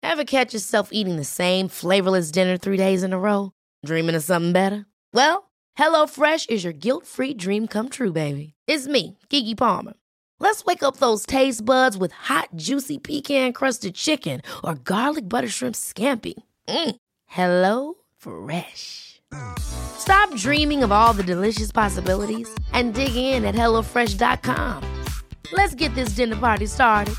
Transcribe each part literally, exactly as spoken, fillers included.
Ever catch yourself eating the same flavorless dinner three days in a row? Dreaming of something better? Well, HelloFresh is your guilt-free dream come true, baby. It's me, Keke Palmer. Let's wake up those taste buds with hot, juicy pecan-crusted chicken or garlic butter shrimp scampi. Mm. Hello Fresh. Stop dreaming of all the delicious possibilities and dig in at hello fresh dot com. Let's get this dinner party started.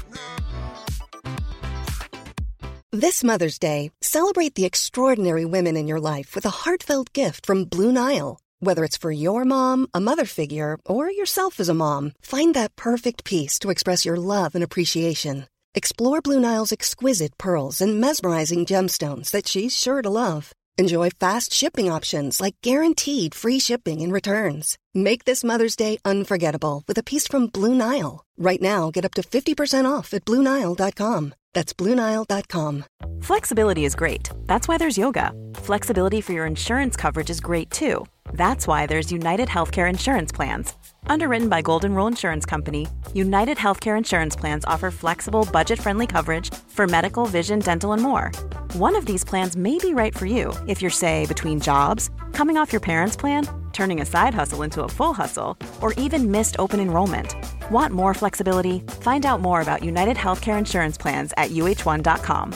This Mother's Day, celebrate the extraordinary women in your life with a heartfelt gift from Blue Nile. Whether it's for your mom, a mother figure, or yourself as a mom, find that perfect piece to express your love and appreciation. Explore Blue Nile's exquisite pearls and mesmerizing gemstones that she's sure to love. Enjoy fast shipping options like guaranteed free shipping and returns. Make this Mother's Day unforgettable with a piece from Blue Nile. Right now, get up to fifty percent off at blue nile dot com. That's blue nile dot com. Flexibility is great. That's why there's yoga. Flexibility for your insurance coverage is great too. That's why there's United Healthcare Insurance Plans. Underwritten by Golden Rule Insurance Company, United Healthcare Insurance Plans offer flexible, budget-friendly coverage for medical, vision, dental, and more. One of these plans may be right for you if you're, say, between jobs, coming off your parents' plan, turning a side hustle into a full hustle, or even missed open enrollment. Want more flexibility? Find out more about United Healthcare Insurance Plans at u h one dot com.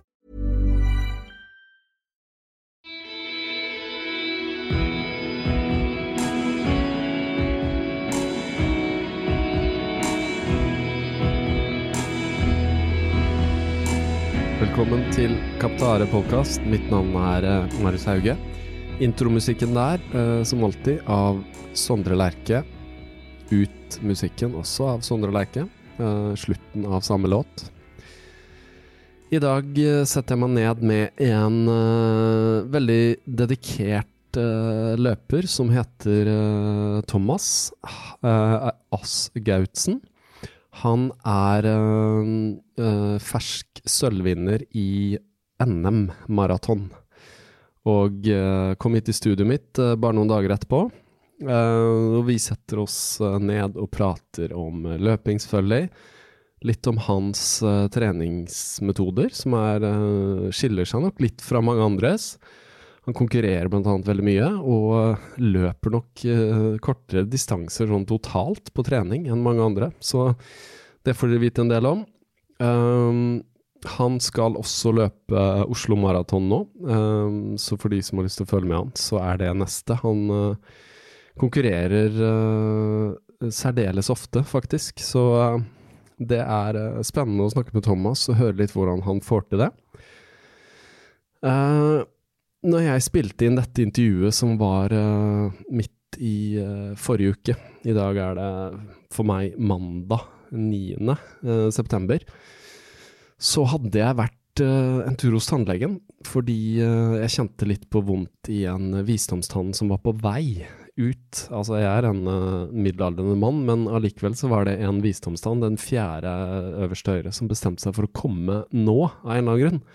Velkommen til Kaptare podcast. Mitt navn er uh, Marius Hauge. Intromusikken der, uh, som alltid, av Sondre Lerche. Ut musikken også av Sondre Lerche. Uh, slutten av samme låt. I dag uh, setter jeg meg ned med en uh, veldig dedikert uh, løper som heter uh, Thomas uh, Asgautsen. Han er uh, uh, fersk sølvvinner i N M-maraton, og uh, kom hit i studioet mitt uh, bare noen dager etterpå, uh, og vi setter oss uh, ned og prater om uh, løpingsfølge, litt om hans uh, treningsmetoder, som er, uh, skiller seg nok litt fra mange andres. Han konkurrerer blant annet veldig mye, og løper nok uh, kortere distanser sånn totalt på trening enn mange andre. Så det får dere vite en del om. Um, han skal også løpe Oslo Maraton nå, um, så for de som har lyst til å følge med han, så er det neste. Han uh, konkurrerer uh, særdeles ofte, faktisk. Så uh, det er uh, spennende å snakke med Thomas og høre litt hvordan han får til det. Uh, Når jeg spilte inn dette intervjuet som var uh, midt i uh, forrige uke, i dag er det for meg mandag niende september, så hadde jeg vært uh, en tur hos tannlegen, fordi uh, jeg kjente litt på vondt i en visdomstann som var på vei ut. Altså jeg er en uh, middelaldrende mann, men allikevel så var det en visdomstann, den fjerde øverste høyre, som bestemte seg for å komme nå, av en eller annen grunn.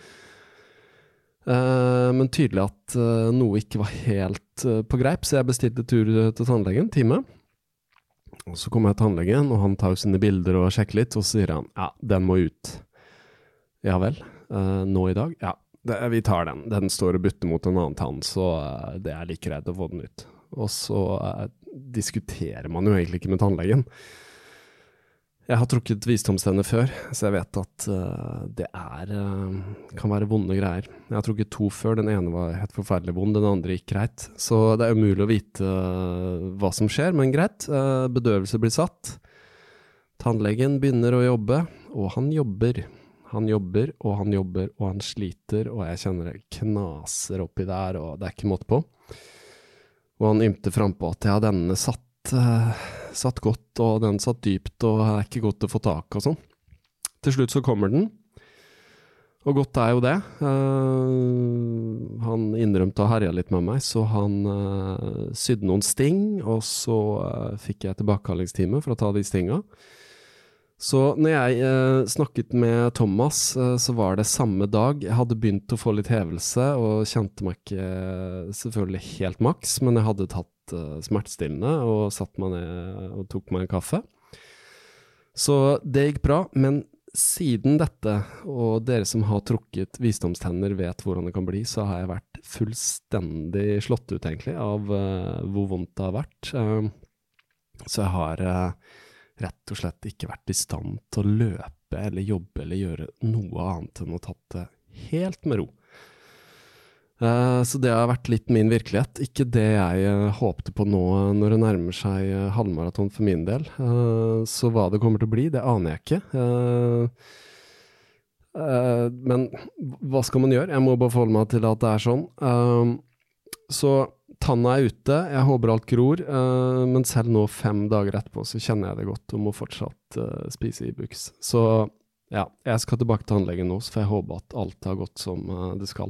Uh, men tydelig at uh, noe ikke var helt uh, på greip, så jeg bestilte tur til tannlegen, time. Og så kom jeg til tannlegen, og han tar jo sine bilder og sjekker litt, og så sier han, ja, den må ut. Ja vel, uh, nå i dag? Ja, det, vi tar den. Den står og bytter mot en annen tann, så uh, det er like greit å få den ut. Og så uh, diskuterer man jo egentlig ikke med tannlegen. Jeg har trukket visdomstenner før, så jeg vet at uh, det er, uh, kan være vonde greier. Jeg har trukket to før, den ene var helt forferdelig vond, den andre gikk greit. Så det er umulig å vite uh, hva som skjer, men greit. Uh, bedøvelse blir satt. Tannlegen begynner å jobbe, og han jobber. Han jobber, og han jobber, og han sliter, og jeg kjenner det knaser oppi der, og det er ikke måte på. Og han ymte frem på at jeg hadde denne satt Uh, satt godt, og den satt dypt, og er ikke godt å få tak og sånn. Til slutt så kommer den, og godt er jo det. Uh, han innrømte å herje litt med meg, så han uh, sydde noen sting, og så uh, fikk jeg tilbakekallingstime for å ta de stinga. Så når jeg uh, snakket med Thomas, uh, så var det samme dag. Jeg hadde begynt å få litt hevelse, og kjente meg ikke uh, selvfølgelig helt maks, men jeg hadde tatt smertestillende og satt meg ned og tok meg en kaffe. Så det gikk bra, men siden dette, og dere som har trukket visdomstenner vet hvordan det kan bli, så har jeg vært fullstendig slått ut egentlig av uh, hvor vondt det har vært. Uh, så jeg har uh, rett og slett ikke vært i stand til å løpe eller jobbe eller gjøre noe annet enn å tatt det helt med ro. Uh, så det har vært litt min virkelighet. Ikke det jeg uh, håpte på nå når det nærmer seg uh, halvmaraton for min del. Uh, så hva det kommer til å bli, det aner jeg ikke. Uh, uh, men hva skal man gjøre? Jeg må bare forholde meg til at det er sånn. Uh, så tanna er ute, jeg håper alt gror, uh, men selv nå fem dager etterpå så kjenner jeg det godt og må fortsatt uh, spise i buks. Så ja, jeg skal tilbake til tannlegen nå, så får jeg håpe at alt har gått som uh, det skal.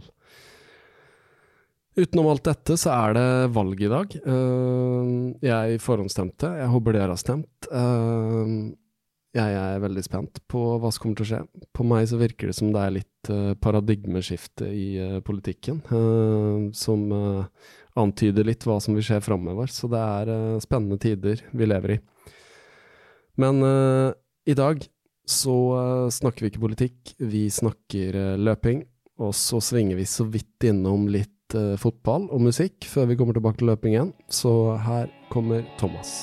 Utenom alt dette så er det valg i dag. Uh, jeg forhåndsstemte, jeg håper dere har stemt. Uh, jeg er veldig spent på hva som kommer til å skje. På meg så virker det som det er litt uh, paradigmeskifte i uh, politikken, uh, som uh, antyder litt hva som vil skje fremover. Så det er uh, spennende tider vi lever i. Men uh, i dag så uh, snakker vi ikke politikk, vi snakker uh, løping, og så svinger vi så vidt innom litt Uh, fotball og musikk før vi kommer tilbake til løping igjen. Så her kommer Thomas.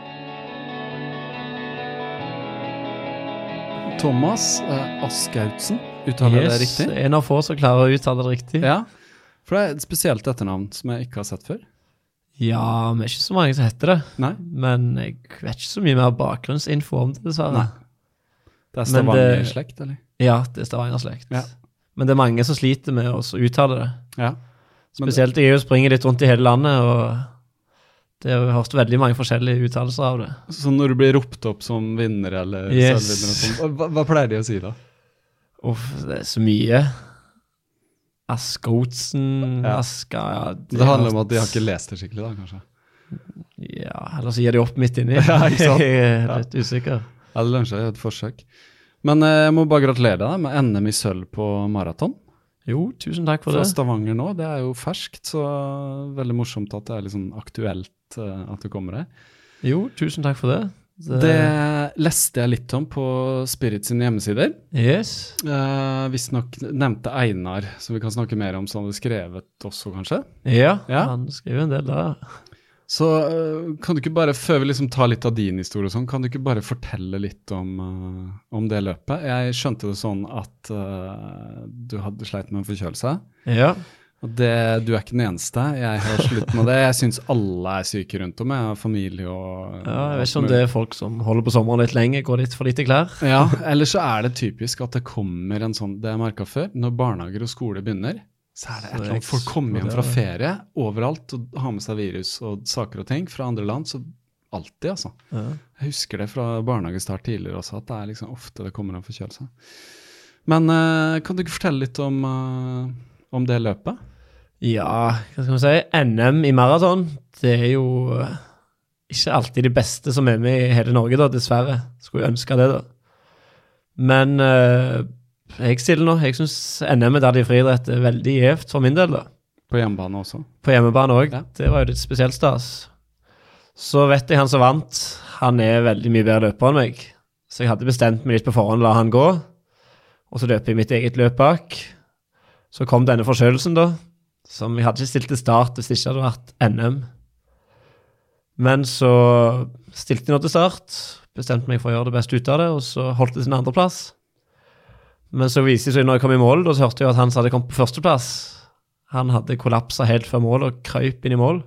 Thomas uh, Askautsen, uttaler yes, det riktig? Yes, en av få som klarer å uttale det riktig. Ja, for det er et spesielt etternavn som jeg ikke har sett før. Ja, men ikke så mange som heter det. Nei. Men jeg vet ikke så mye mer bakgrunnsinfo om det, dessverre. Nei. Det er Stavanger-slekt, eller? Ja, det er Stavanger-slekt. Ja. Men det er mange som sliter med å uttale det. Ja. Spesielt jeg springer litt rundt i hele landet, og det har hørt veldig mange forskjellige uttalelser av det. Så når du blir ropt opp som vinner eller yes. selvvinner, og sånt, hva, hva pleier de å si da? Uff, det er så mye. Askautsen, ja. Aska, ja. Det, det handler om at de har ikke lest det skikkelig da, kanskje? Ja, eller så gir de opp midt inni. Ja, ikke sant? Jeg er litt usikker. Ja, det lønner seg, et forsøk. Men eh, jeg må bare gratulere deg med N M i sølv på maraton. Jo, tusen takk for Fra det. Fra Stavanger nå, det er jo ferskt, så veldig morsomt at det er litt sånn aktuelt uh, at du kommer her. Jo, tusen takk for det. Det, det leste jeg litt om på Spirit sine hjemmesider. Yes. Uh, hvis nok nevnte Einar, som vi kan snakke mer om, som hadde skrevet også, kanskje? Ja, ja. Han skriver en del der. Så uh, kan du ikke bare, før vi liksom tar litt av din historie og sånn, kan du ikke bare fortelle litt om, uh, om det løpet? Jeg skjønte det sånn at uh, du hadde sleit med en forkjølelse. Ja. Og det, du er ikke den eneste. Jeg har slutt med det. Jeg synes alle er syke rundt om. Jeg har familie og... Ja, jeg vet ikke om det er folk som holder på sommeren litt lenge, går litt for lite klær. Ja, eller så er det typisk at det kommer en sånn, det jeg merket før, når barnehager og skole begynner, så er det et eller annet, folk kommer hjem fra ferie overalt og har med seg virus og saker og ting fra andre land, så alltid altså. Ja. Jeg husker det fra barnehagestart tidligere også, at det er liksom ofte det kommer en forkjølelse. Men uh, kan du ikke fortelle litt om, uh, om det løpet? Ja, hva skal man si? N M i maraton, det er jo uh, ikke alltid de beste som er med i hele Norge da, dessverre. Skulle jeg ønske det da. Men... Uh, Jeg stiller nå. Jeg synes N M der de friidrett er veldig gjevt for min del da. På hjemmebane også? På hjemmebane også. Ja. Det var jo litt spesielt stas. Så vet jeg han som vant, han er veldig mye bedre løper enn meg. Så jeg hadde bestemt meg litt på forhånd, la han gå. Og så løper jeg mitt eget løp bak. Så kom denne forkjølelsen da, som jeg hadde ikke stilt til start hvis det ikke hadde vært N M. Men så stilte jeg nå til start, bestemte meg for å gjøre det beste ut av det, og så holdt det sin andre plass. Men så viste det seg når jeg kom i mål, da så hørte jeg at han hadde kommet på førsteplass. Han hadde kollapset helt før mål og krøyp inn i mål.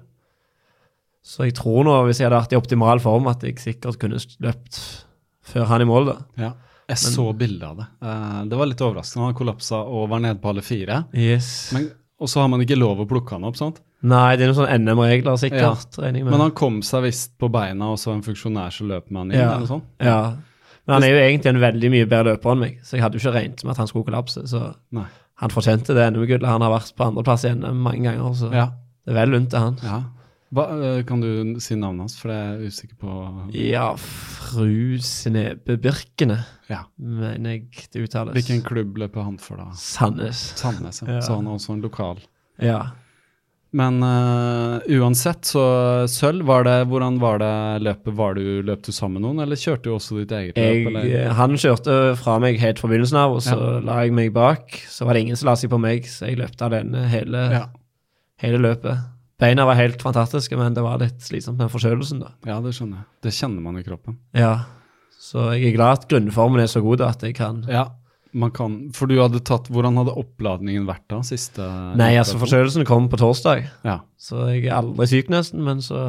Så jeg tror nå, hvis jeg hadde vært i optimal form, at jeg sikkert kunne løpt før han i mål da. Ja, jeg Men, så bildet av det. Uh, det var litt overraskende. Han kollapset og var nede på alle fire. Yes. Men, og så har man ikke lov å plukke han opp, sant? Nei, det er noen sånn N M-regler sikkert. Ja. Men han kom seg vist på beina, og så en funksjonær som løp med han inn, ja. eller sånn? Ja. Men han er jo egentlig en veldig mye bedre løper enn meg, så jeg hadde jo ikke regnet med at han skulle kollapse, så Nei. Han fortjente det N M-gullet. Han har vært på andre plass igjen mange ganger, så ja. Det er vel lunt til han. Ja. Hva, kan du si navnet hans, for det er jeg usikker på? Ja, Fru Snebe Birkene, ja. mener jeg det uttales. Hvilken klubb løper han for da? Sandnes. Sandnes, ja. Ja. Så han er også en lokal. Ja. Men uh, uansett, så sølv, var det, hvordan var det løpet? Var du, løp du sammen med noen, eller kjørte du også ditt eget løp? Jeg, eller? han kjørte fra meg helt fra begynnelsen av, og så ja. la jeg meg bak. Så var det ingen som la seg på meg, så jeg løpte alene hele, ja. hele løpet. Beina var helt fantastiske, men det var litt slitsomt med forkjølelsen da. Ja, det skjønner jeg. Det kjenner man i kroppen. Ja, så jeg er glad at grunnformen er så god da, at jeg kan... Ja. Man kan, for du hadde tatt, hvordan hadde oppladningen vært da, siste? Nei, altså forkjølelsen kom på torsdag, ja. så jeg er aldri syk nesten, men så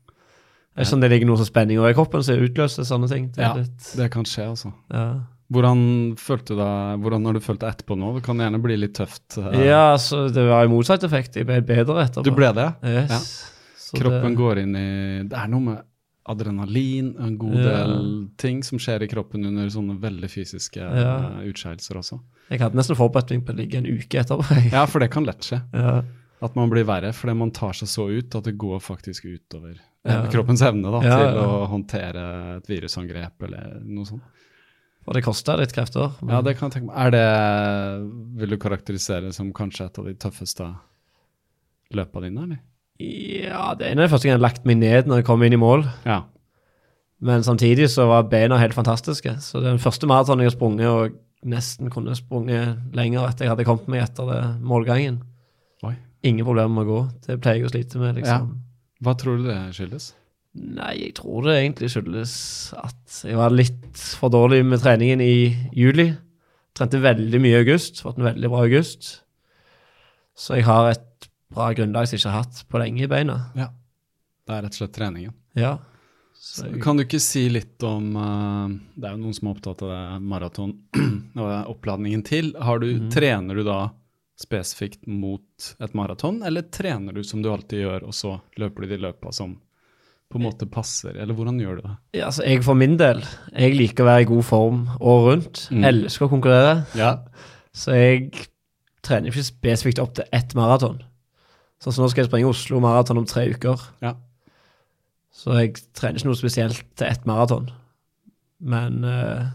er det sånn det ligger noe så spenning over i kroppen, så jeg utløser sånne ting. Det ja, litt, det kan skje altså. Ja. Hvordan følte du deg, hvordan har du følt deg etterpå nå? Det kan gjerne bli litt tøft. Uh. Ja, altså det var i motsatt effekt, jeg ble bedre etterpå. Du ble det? Yes. Ja. Kroppen det... går inn i, det er noe med adrenalin, en god ja. del ting som skjer i kroppen under sånne veldig fysiske ja. uh, utskeielser også. Jeg hadde nesten forberedt meg på å ligge en uke etterpå. Ja, for det kan lett skje. Ja. At man blir verre, fordi man tar seg så ut at det går faktisk utover ja. kroppens evne da, ja, til ja. å håndtere et virusangrep eller noe sånt. Og det kostet litt krefter. Men... Ja, det kan jeg tenke meg. Er det, vil du karakterisere som kanskje et av de tøffeste løpene dine, eller? Ja, det er den første gang jeg har lagt meg ned når jeg kom inn i mål. Ja. Men samtidig så var beina helt fantastiske. Så det er den første maraton jeg har sprunget, og nesten kunne sprunget lenger etter jeg hadde kommet meg etter det målgangen. Oi. Ingen problemer med å gå. Det pleier jeg å slite med, liksom. Ja. Hva tror du det skyldes? Nei, jeg tror det egentlig skyldes at jeg var litt for dårlig med treningen i juli. Trente veldig mye i august, fått en veldig bra august. Så jeg har et bra grunnlag som jeg ikke har hatt på lenge i beina. Ja, det er rett og slett treningen. Ja. Så kan du ikke si litt om, uh, det er jo noen som er opptatt av det maraton og oppladningen til. Har du, mm. Trener du da spesifikt mot et maraton, eller trener du som du alltid gjør, og så løper du de løpene som på en måte passer, eller hvordan gjør du det? Ja, altså jeg for min del, jeg liker å være i god form år rundt, mm. elsker å konkurrere. Ja. Så jeg trener ikke spesifikt opp til ett maraton. Så, så nå skal jeg springe Oslo maraton om tre uker. Ja. Så jeg trener ikke noe spesielt til ett maraton. Men uh,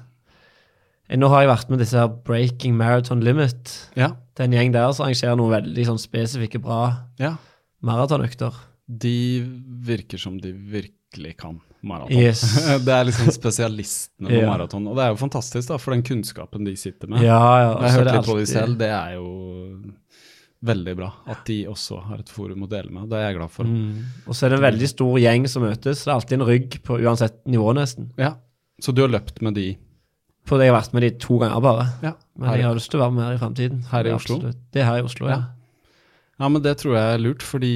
nå har jeg vært med disse her Breaking Marathon Limit. Ja. Det er en gjeng der som arrangerer noen veldig sånn spesifikke bra ja. maratonøkter. De virker som de virkelig kan maraton. Yes. Det er liksom spesialistene på ja. maraton, og det er jo fantastisk da, for den kunnskapen de sitter med. Ja, ja. Jeg har hørt litt alltid... på de selv, det er jo veldig bra at de også har et forum å dele med, det er jeg glad for. Mm. Og så er det en veldig stor gjeng som møtes, det er alltid en rygg på uansett nivå nesten. Ja, så du har løpt med de? For jeg har vært med de to ganger bare, ja. men jeg har lyst til å være med her i fremtiden. Her i Oslo? Absolutt. Det er her i Oslo, ja. ja. Ja, men det tror jeg er lurt, fordi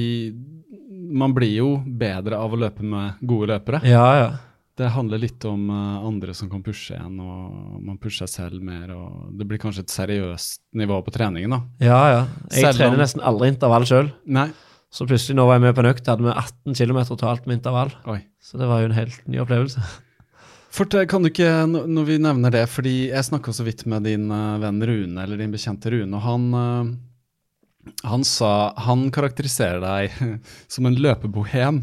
man blir jo bedre av å løpe med gode løpere. Ja, ja. Det handler litt om uh, andre som kan pushe en, og man pusher seg selv mer, og det blir kanskje et seriøst nivå på treningen da. Ja, ja. Jeg selv trener om... nesten aldri intervall selv. Nei. Så plutselig nå var jeg med på en økt, hadde vi atten kilometer totalt med intervall. Oi. Så det var jo en helt ny opplevelse. Fortell, kan du ikke, når vi nevner det, fordi jeg snakket så vidt med din uh, venn Rune, eller din bekjente Rune, og han... Uh, Han sa, han karakteriserer deg som en løpebohem,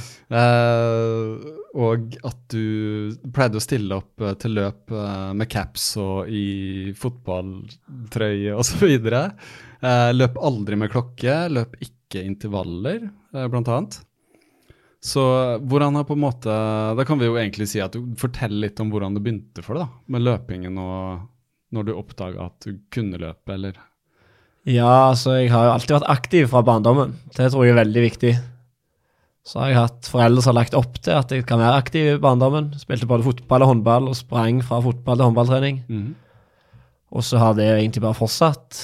eh, og at du pleide å stille opp eh, til løp eh, med caps og i fotballtrøye og så videre. Eh, løp aldri med klokke, løp ikke intervaller, eh, blant annet. Så hvordan har på en måte, da kan vi jo egentlig si at du forteller litt om hvordan det begynte for deg da, med løpingen, og når du oppdaget at du kunne løpe, eller... Ja, altså jeg har jo alltid vært aktiv fra barndommen. Det tror jeg er veldig viktig. Så har jeg hatt foreldre som har lagt opp til at jeg kan være aktiv i barndommen. Spilte både fotball og håndball, og sprang fra fotball til håndballtrening. Mm. Og så har det egentlig bare fortsatt.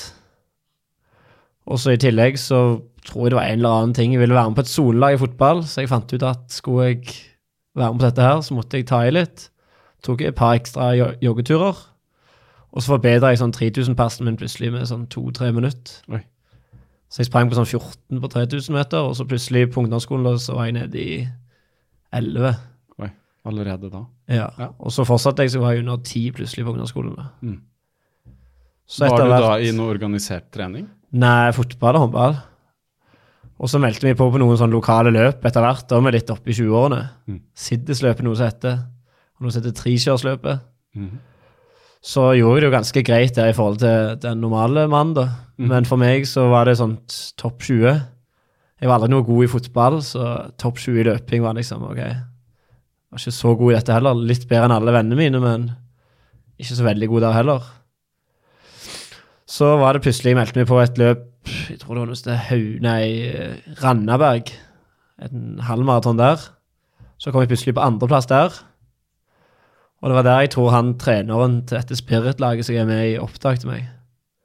Og så i tillegg så tror jeg det var en eller annen ting. Jeg ville være med på et sonelag i fotball, så jeg fant ut at skulle jeg være med på dette her, så måtte jeg ta i litt. Tok et par ekstra joggeturer. Og så forbedret jeg sånn tre tusen persen min plutselig med sånn to tre minutter. Oi. Så jeg sprang på sånn fjorten på tre tusen meter, og så plutselig på ungdomsskolen så var jeg nede i elleve. Oi, allerede da? Ja, ja. Og så fortsatte jeg, så var jeg under ti plutselig på ungdomsskolen. Mm. Var du hvert... da i noe organisert trening? Nei, fotball og håndball. Og så meldte vi på på noen sånn lokale løp etter hvert, da med litt oppe i tjue-årene. Mm. Siddesløpet noe som heter, og noe som heter trikjørsløpet. Mhm. Så gjorde jeg det jo ganske greit der i forhold til den normale mannen da. Mm. Men for meg så var det sånn topp tjue. Jeg var aldri noe god i fotball, så topp tjue i løping var liksom, ok, jeg var ikke så god i dette heller, litt bedre enn alle vennene mine, men ikke så veldig god der heller. Så var det plutselig, jeg meldte meg på et løp, jeg tror det var noe sted, Hau, nei, Randaberg, en halvmaraton der. Så kom jeg plutselig på andreplass der, og det var der jeg tror han treneren til dette Spirit-laget som er med i opptak til meg.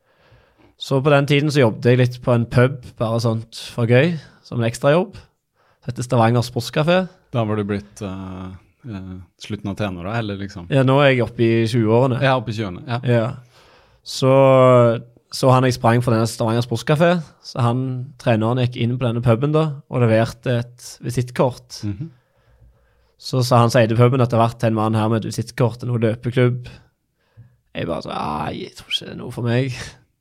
Så på den tiden så jobbet jeg litt på en pub, bare sånt for gøy, som en ekstra jobb. Det heter Stavanger Sportscafé. Da var du blitt uh, uh, slutten av tenåra, eller liksom? Ja, nå er jeg oppe i tjue-årene. Ja, oppe i tjueårene, ja. Ja. Så, så han jeg sprang for denne Stavanger Sportscafé, så han, treneren gikk inn på denne puben da, og leverte et visittkort. Mhm. Så sa han seg til puben at det har vært en mann her med et visittkort og noe løpeklubb. Jeg bare så, jeg tror ikke det er noe for meg.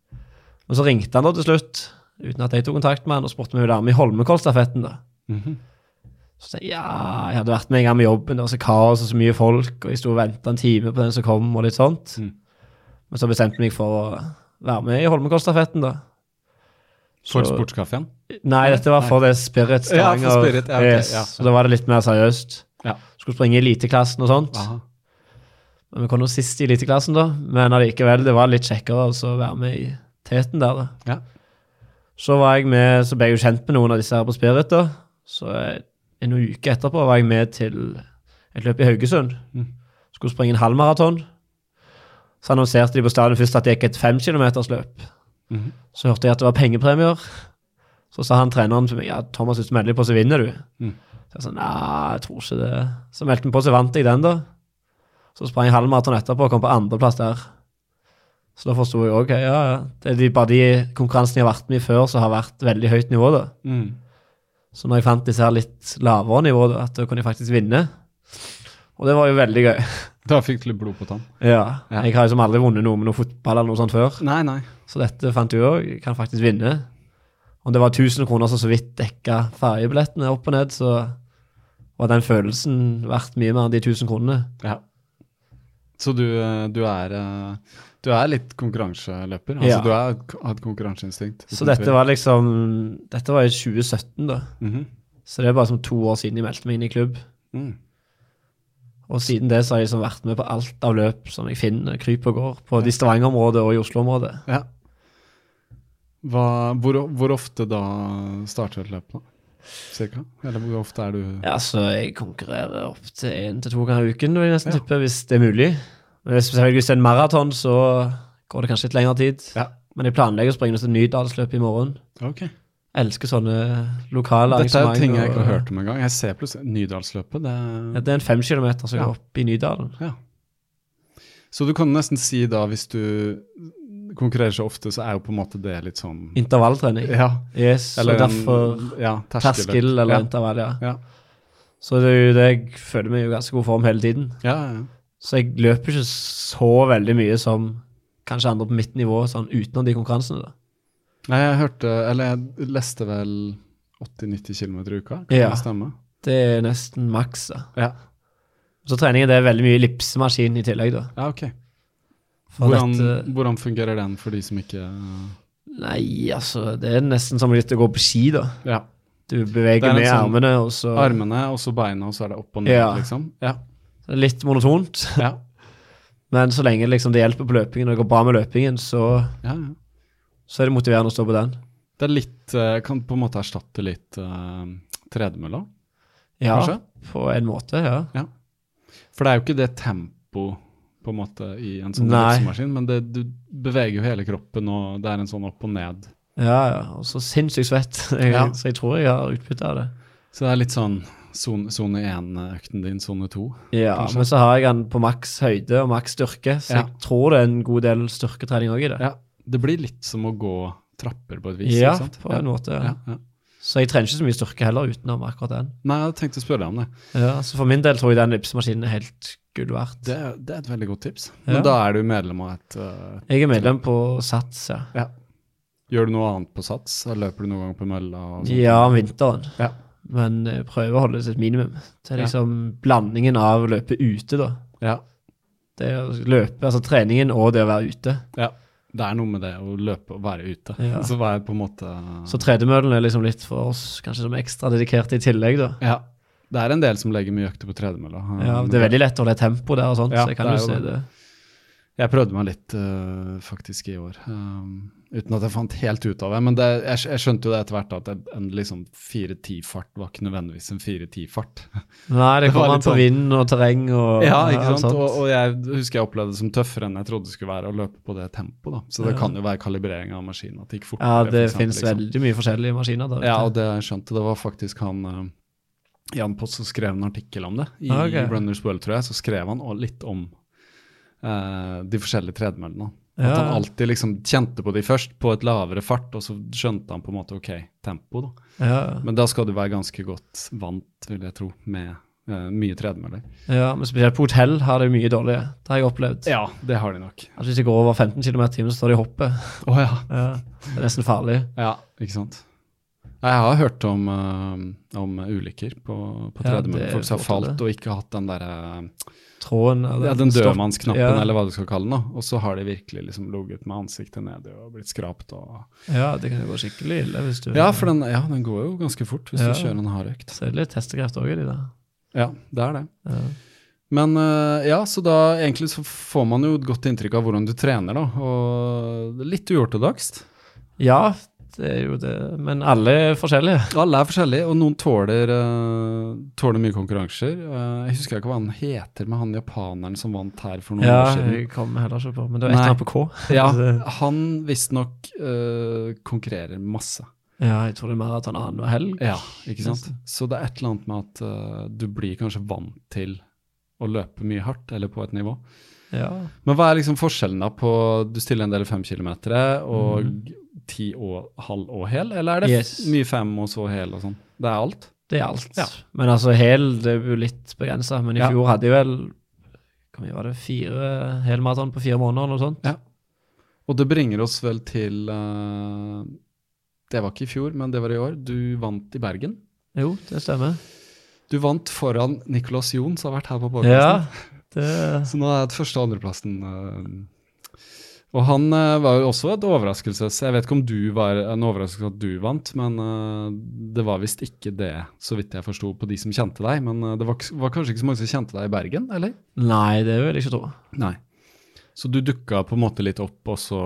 Og så ringte han da til slutt, uten at jeg tok kontakt med han, og spurte meg å være med i Holmenkollstafetten da. Mm-hmm. Så sa jeg, ja, jeg hadde vært med en gang med jobben, det var så kaos og så mye folk, og jeg stod og ventet en time på den som kom, og litt sånt. Mm. Men så bestemte jeg meg for å være med i Holmenkollstafetten da. For så, sportskaffen? Nei, dette var for det Spirit Stavanger. Ja, for Spirit, ja, okay, yes, ja. Så da var det litt mer seriøst. Ja. Skulle springe i eliteklassen og sånt. Aha. Men vi kom nå sist i eliteklassen da, men allikevel, det var litt kjekkere å være med i teten der da. Ja. Så var jeg med, så ble jeg jo kjent med noen av disse her på Spirit da, så en uke etterpå var jeg med til et løp i Haugesund. Mm. Skulle springe en halvmaraton. Så annonserte de på stadion først at det gikk et fem kilometers løp. Mm. Så hørte jeg at det var pengepremier. Så sa han treneren til meg, ja, Thomas, hvis du melder på, så vinner du. Mm. Så jeg sa, nei, jeg tror ikke det. Så meldte han på, så vant jeg den da. Så sprang jeg halvmaraton etterpå og kom på andre plass der. Så da forstod jeg, ok, ja, ja. Det er de, bare de konkurransene jeg har vært med i før, så har vært veldig høyt nivå da. Mm. Så når jeg fant disse her litt lavere nivå da, at da kunne jeg faktisk vinne. Og det var jo veldig gøy. Da fikk du litt blod på tann. Ja, ja. Jeg har jo som aldri vunnet noe med noe fotball eller noe sånt før. Nei, nei. Så dette fant jeg jo, jeg kan faktisk vinne. Om det var tusen kroner så så vidt dekket fergebillettene opp og ned, så var den følelsen verdt mye mer enn de tusen kronene. Ja. Så du, du, er, du er litt konkurranseløper? Altså ja. Du har hatt konkurranseinstinkt? Så dette var liksom, dette var i tjue sytten da. Mm-hmm. Så det er bare som to år siden jeg meldte meg inn i klubb. Mm. Og siden det så har jeg liksom vært med på alt av løp som jeg finner, kryp og går, på ja. De Stavanger-området og i Oslo-området. Ja. Hva, hvor, hvor ofte da starter et løp da? Cirka? Eller hvor ofte er du? Ja, så jeg konkurrerer opp til en til to ganger i uken, vil jeg nesten ja. Tippe, hvis det er mulig. Men hvis det er en maraton, så går det kanskje litt lengre tid. Ja. Men jeg planlegger å springe til Nydalsløp i morgen. Ok. Jeg elsker sånne lokale Dette arrangementer. Dette er ting jeg ikke har hørt om en gang. Jeg ser plutselig Nydalsløpet. Det er, ja, det er en fem kilometer som ja. går opp i Nydalen. Ja. Så du kan nesten si da, hvis du konkurrerer så ofte, så er jo på en måte det litt sånn intervalltrening. Ja. Yes, eller og derfor en, ja, terskel, terskel eller ja. Intervall, ja. ja. Så det er jo det, jeg føler meg jo ganske god form hele tiden. Ja, ja. Så jeg løper ikke så veldig mye som kanskje andre på mitt nivå, sånn utenom de konkurransene da. Nei, jeg hørte, eller jeg leste vel åtti til nitti kilometer i uka, kan ja, det stemme? Det er nesten maks da. Ja. Så treningen det er veldig mye ellipsemaskin i tillegg da. Ja, ok. Hvordan, dette, hvordan fungerer den for de som ikke... Nei, altså, det er nesten som litt å gå på ski da. Ja. Du beveger med sånn, armene, og så... Armene, og så beina, og så er det opp og ned, ja. Liksom. Ja. Det er litt monotont. Ja. Men så lenge liksom, det hjelper på løpingen, og det går bra med løpingen, så, ja, ja. Så er det motiverende å stå på den. Det er litt, kan på en måte erstatte litt uh, tredemølla? Ja, kanskje? På en måte, ja. Ja. For det er jo ikke det tempo på en måte i en sånn ellipsemaskin, men det, du beveger jo hele kroppen, og det er en sånn opp og ned. Ja, ja, og så sinnssykt svett, jeg, ja. Så jeg tror jeg har utbyttet av det. Så det er litt sånn zone én-økten din, zone to. Ja, kanskje? Men så har jeg den på maks høyde og maks styrke, så ja. Jeg tror det er en god del styrketrening også i det. Ja, det blir litt som å gå trapper på et vis, ja, ikke sant? På en ja. måte, ja. Ja, ja. Så jeg trenger ikke så mye styrke heller utenom akkurat den. Nei, jeg tenkte å spørre deg om det. Ja, så for min del tror jeg den ellipsemaskinen er helt gull verdt. Det, det er et veldig godt tips. Ja. Men da er du medlem av et... Uh, jeg er medlem på Sats, ja. Ja. Gjør du noe annet på Sats? Løper du noen gang på mølla? Og sånt? Ja, om vinteren. Ja. Men jeg prøver å holde det til et minimum. Det er liksom ja. Blandingen av å løpe ute da. Ja. Det er å løpe, altså treningen og det å være ute. Ja. Det er noe med det å løpe og være ute. Ja. Så var jeg på en måte... Så tredemøllen er liksom litt for oss, kanskje som ekstra dedikerte i tillegg da. Ja, det er en del som legger mye økter på tredemølla. Ja, det er veldig lett å holde tempo der og sånt, Ja, så jeg kan det jo er jo se det. det. Jeg prøvde meg litt uh, faktisk i år, um, uten at jeg fant helt ut av det, men det, jeg, jeg skjønte jo det etter hvert at en, en liksom fire ti-fart var ikke nødvendigvis en fire ti-fart. Nei, det, det kommer an på sånn, vind og terreng og... Ja, ikke sant? Sånt. Og, og jeg husker jeg opplevde det som tøffere enn jeg trodde det skulle være å løpe på det tempoet da. Så det ja. kan jo være kalibrering av maskinen, at det gikk fortere. Ja, det eksempel, finnes liksom. veldig mye forskjellige maskiner der. Ja, og det jeg skjønte, det var faktisk han... Uh, Jan Post som skrev en artikkel om det i, okay. i Runners World, tror jeg, så skrev han også litt om uh, de forskjellige tredemøllene. At Ja. han alltid liksom kjente på de først, på et lavere fart, og så skjønte han på en måte, ok, tempo da. Ja. Men da skal du være ganske godt vant, vil jeg tro, med uh, mye tredemøller. Ja, men spesielt på hotell har det mye dårlige. Det har jeg opplevd. Ja, det har de nok. Altså hvis jeg går over femten kilometer i timen, så står de og hopper. Åja. Ja, det er nesten farlig. Ja, ikke sant? Jeg har hørt om, uh, om ulykker på, på Ja, tredemøller. det Folk som har får til falt det. og ikke hatt den der... Uh, Tråden, Ja, den dødmannsknappen, ja. eller hva du skal kalle den da. Og så har de virkelig liksom ligget med ansiktet nede og blitt skrapt. Og... Ja, det kan jo gå skikkelig ille hvis du... Ja, for den, ja, den går jo ganske fort hvis Ja. du kjører en hard økt. Så er det litt hestekreft også i de der. Ja, det er det. Ja. Men uh, ja, så da egentlig så får man jo et godt inntrykk av hvordan du trener da. Og litt uortodokst. Ja, det er jo det. Men alle er forskjellige. Alle er forskjellige, og noen tåler, uh, tåler mye konkurranser. Uh, jeg husker ikke hva han heter, med han japaneren som vant her for noen Ja, år siden. jeg kommer heller ikke på, men det er et Nei. eller annet på K. Ja, Det- han visst nok uh, konkurrerer masse. ja, jeg tror det er mer at han har annen helg. Ja, ikke sant? Så det er et eller annet med at uh, du blir kanskje vant til å løpe mye hardt, eller på et nivå. Ja. Men hva er liksom forskjellen da på, du stiller en del fem kilometer og ti og halv og hel, eller er det Yes. mye fem og så hel og sånn? Det er alt? Det er alt. Ja. Men altså hel, det er jo litt begrenset. Men i Ja. fjor hadde jeg vel, hvor mye var det, fire helmaraton på fire måneder eller noe sånt. Ja. Og det bringer oss vel til, uh, det var ikke i fjor, men det var i år, du vant i Bergen. Jo, det stemmer. Du vant foran Nicolas Jon, som har vært her på Ja, podcasten. det... Så nå er det første og andreplassen. Uh, og han uh, var jo også et overraskelse. Jeg vet ikke om du var en overraskelse at du vant, men uh, det var visst ikke det, så vidt jeg forstod på de som kjente deg. Men uh, det var, var kanskje ikke så mange som kjente deg i Bergen, eller? Nei, det vil jeg ikke tro. Nei. Så du dukka på en måte litt opp, og så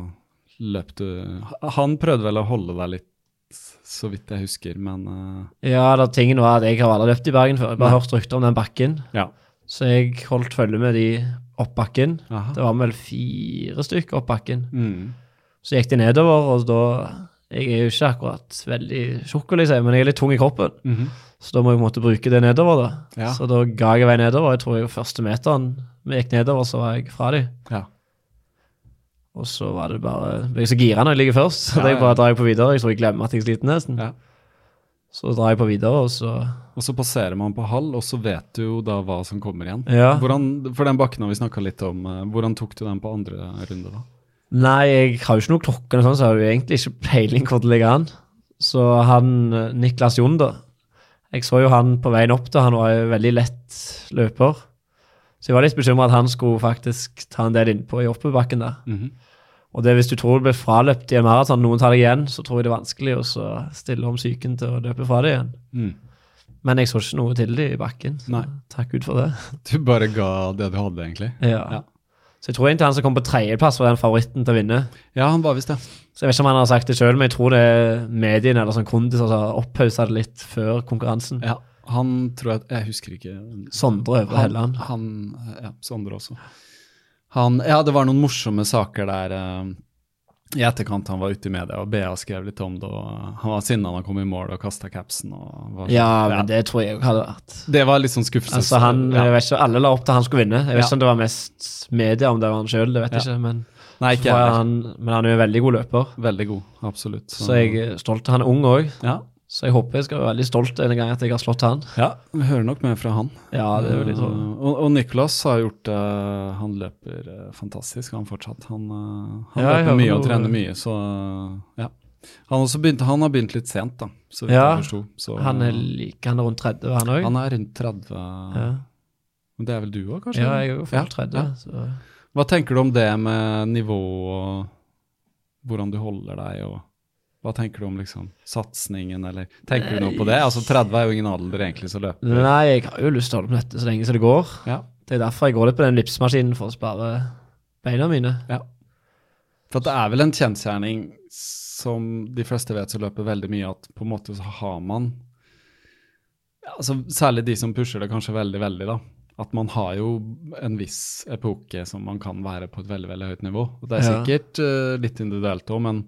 løp du... Han prøvde vel å holde deg litt, så vidt jeg husker, men... Uh, Ja, da tingen var at jeg har aldri løpt i Bergen før. Jeg bare hørt rykter om den bakken. ja. Så jeg holdt følge med de opp bakken. Aha. Det var vel fire stykker opp bakken. Mm. Så gikk de nedover, og da... Jeg er jo ikke akkurat veldig tjukk, vil jeg si, men jeg er litt tung i kroppen. Mhm. Så da må jeg på en måte bruke det nedover da. Ja. Så da ga jeg vei nedover. Jeg tror jeg første meteren vi gikk nedover, så var jeg fra de. Ja. Og så var det bare... Jeg blir så gira når jeg ligger først. Så Ja, jeg ja. bare drar jeg på videre. Jeg tror jeg glemmer at jeg sliter nesten. Ja. Så drar jeg på videre, og så... Og så passerer man på halv, og så vet du jo da hva som kommer igjen. Ja. Hvordan, for den bakken har vi snakket litt om, uh, hvordan tok du den på andre runde da? Nei, jeg har jo ikke noe klokken og sånn, så jeg har jo egentlig ikke peiling hvor det ligger an. Så han, eh, Niklas Jon da, jeg så jo han på veien opp da, han var jo veldig lett løper. Så jeg var litt bekymret at han skulle faktisk ta en del innpå i oppebakken der. Mhm. Og det hvis du tror du blir fraløpt i en maraton, noen tar deg igjen, så tror jeg det er vanskelig å så stille om psyken til å løpe fra deg igjen. Mm. Men jeg så ikke noe til det i bakken, så Nei. takk Gud for det. Du bare ga det du hadde egentlig. Ja. Ja. Så jeg tror egentlig han som kom på tredjeplass var den favoritten til å vinne. Ja, han var visst det. Så jeg vet ikke om han har sagt det selv, men jeg tror det er medien eller sånn kondis som har opphauset det litt før konkurransen. Ja, han tror jeg, jeg husker ikke. Sondre Øvre Helland. Han, han, ja, Sondre også. Han, ja, det var noen morsomme saker der uh, i etterkant han var ute i media, og B A skrev litt om det, og han var sinnet han kom i mål og kastet capsen. Og var, Ja, men det tror jeg også hadde vært. Det var litt sånn skuffelse. Altså han, ja. jeg vet ikke, alle la opp til han skulle vinne. Jeg vet Ja. ikke om det var mest media, om det var han selv, det vet jeg Ja. ikke, men, Nei, så ikke var jeg. han, men han er jo en veldig god løper. Veldig god, absolutt. Så jeg er stolt. Han er ung også, Ja, så jeg håper jeg skal være veldig stolt en gang at jeg har slått han. ja, vi hører nok mer fra han. Ja, det er jo litt sånn. Uh, og, og Nicolas har gjort uh, han løper uh, fantastisk, han fortsatt. Han, uh, han Ja, jeg løper hører mye og noe- trener mye, så uh, ja. Han, har også begynt, han har begynt litt sent da, så vidt Ja, jeg forstod. Så, Han er like, han er rundt tretti, han også. han er rundt tretti, Ja, men det er vel du også, kanskje? ja jeg er jo Ja, fullt tretti. ja. Så. Hva tenker du om det med nivå og hvordan du holder deg, og hva tenker du om liksom satsningen, eller tenker du noe på det? Altså tretti er jo ingen alder egentlig så løper. Nei, jeg har jo lyst til å holde på dette så lenge som det går. Ja. Det er derfor jeg går litt på den lipsmaskinen for å spare beina mine. Ja. For at det er vel en kjensgjerning som de fleste vet så løper veldig mye, at på en måte så har man, altså særlig de som pusher det kanskje veldig, veldig da, at man har jo en viss epoke som man kan være på et veldig, veldig høyt nivå. Og det er Ja. sikkert uh, litt individuelt også, men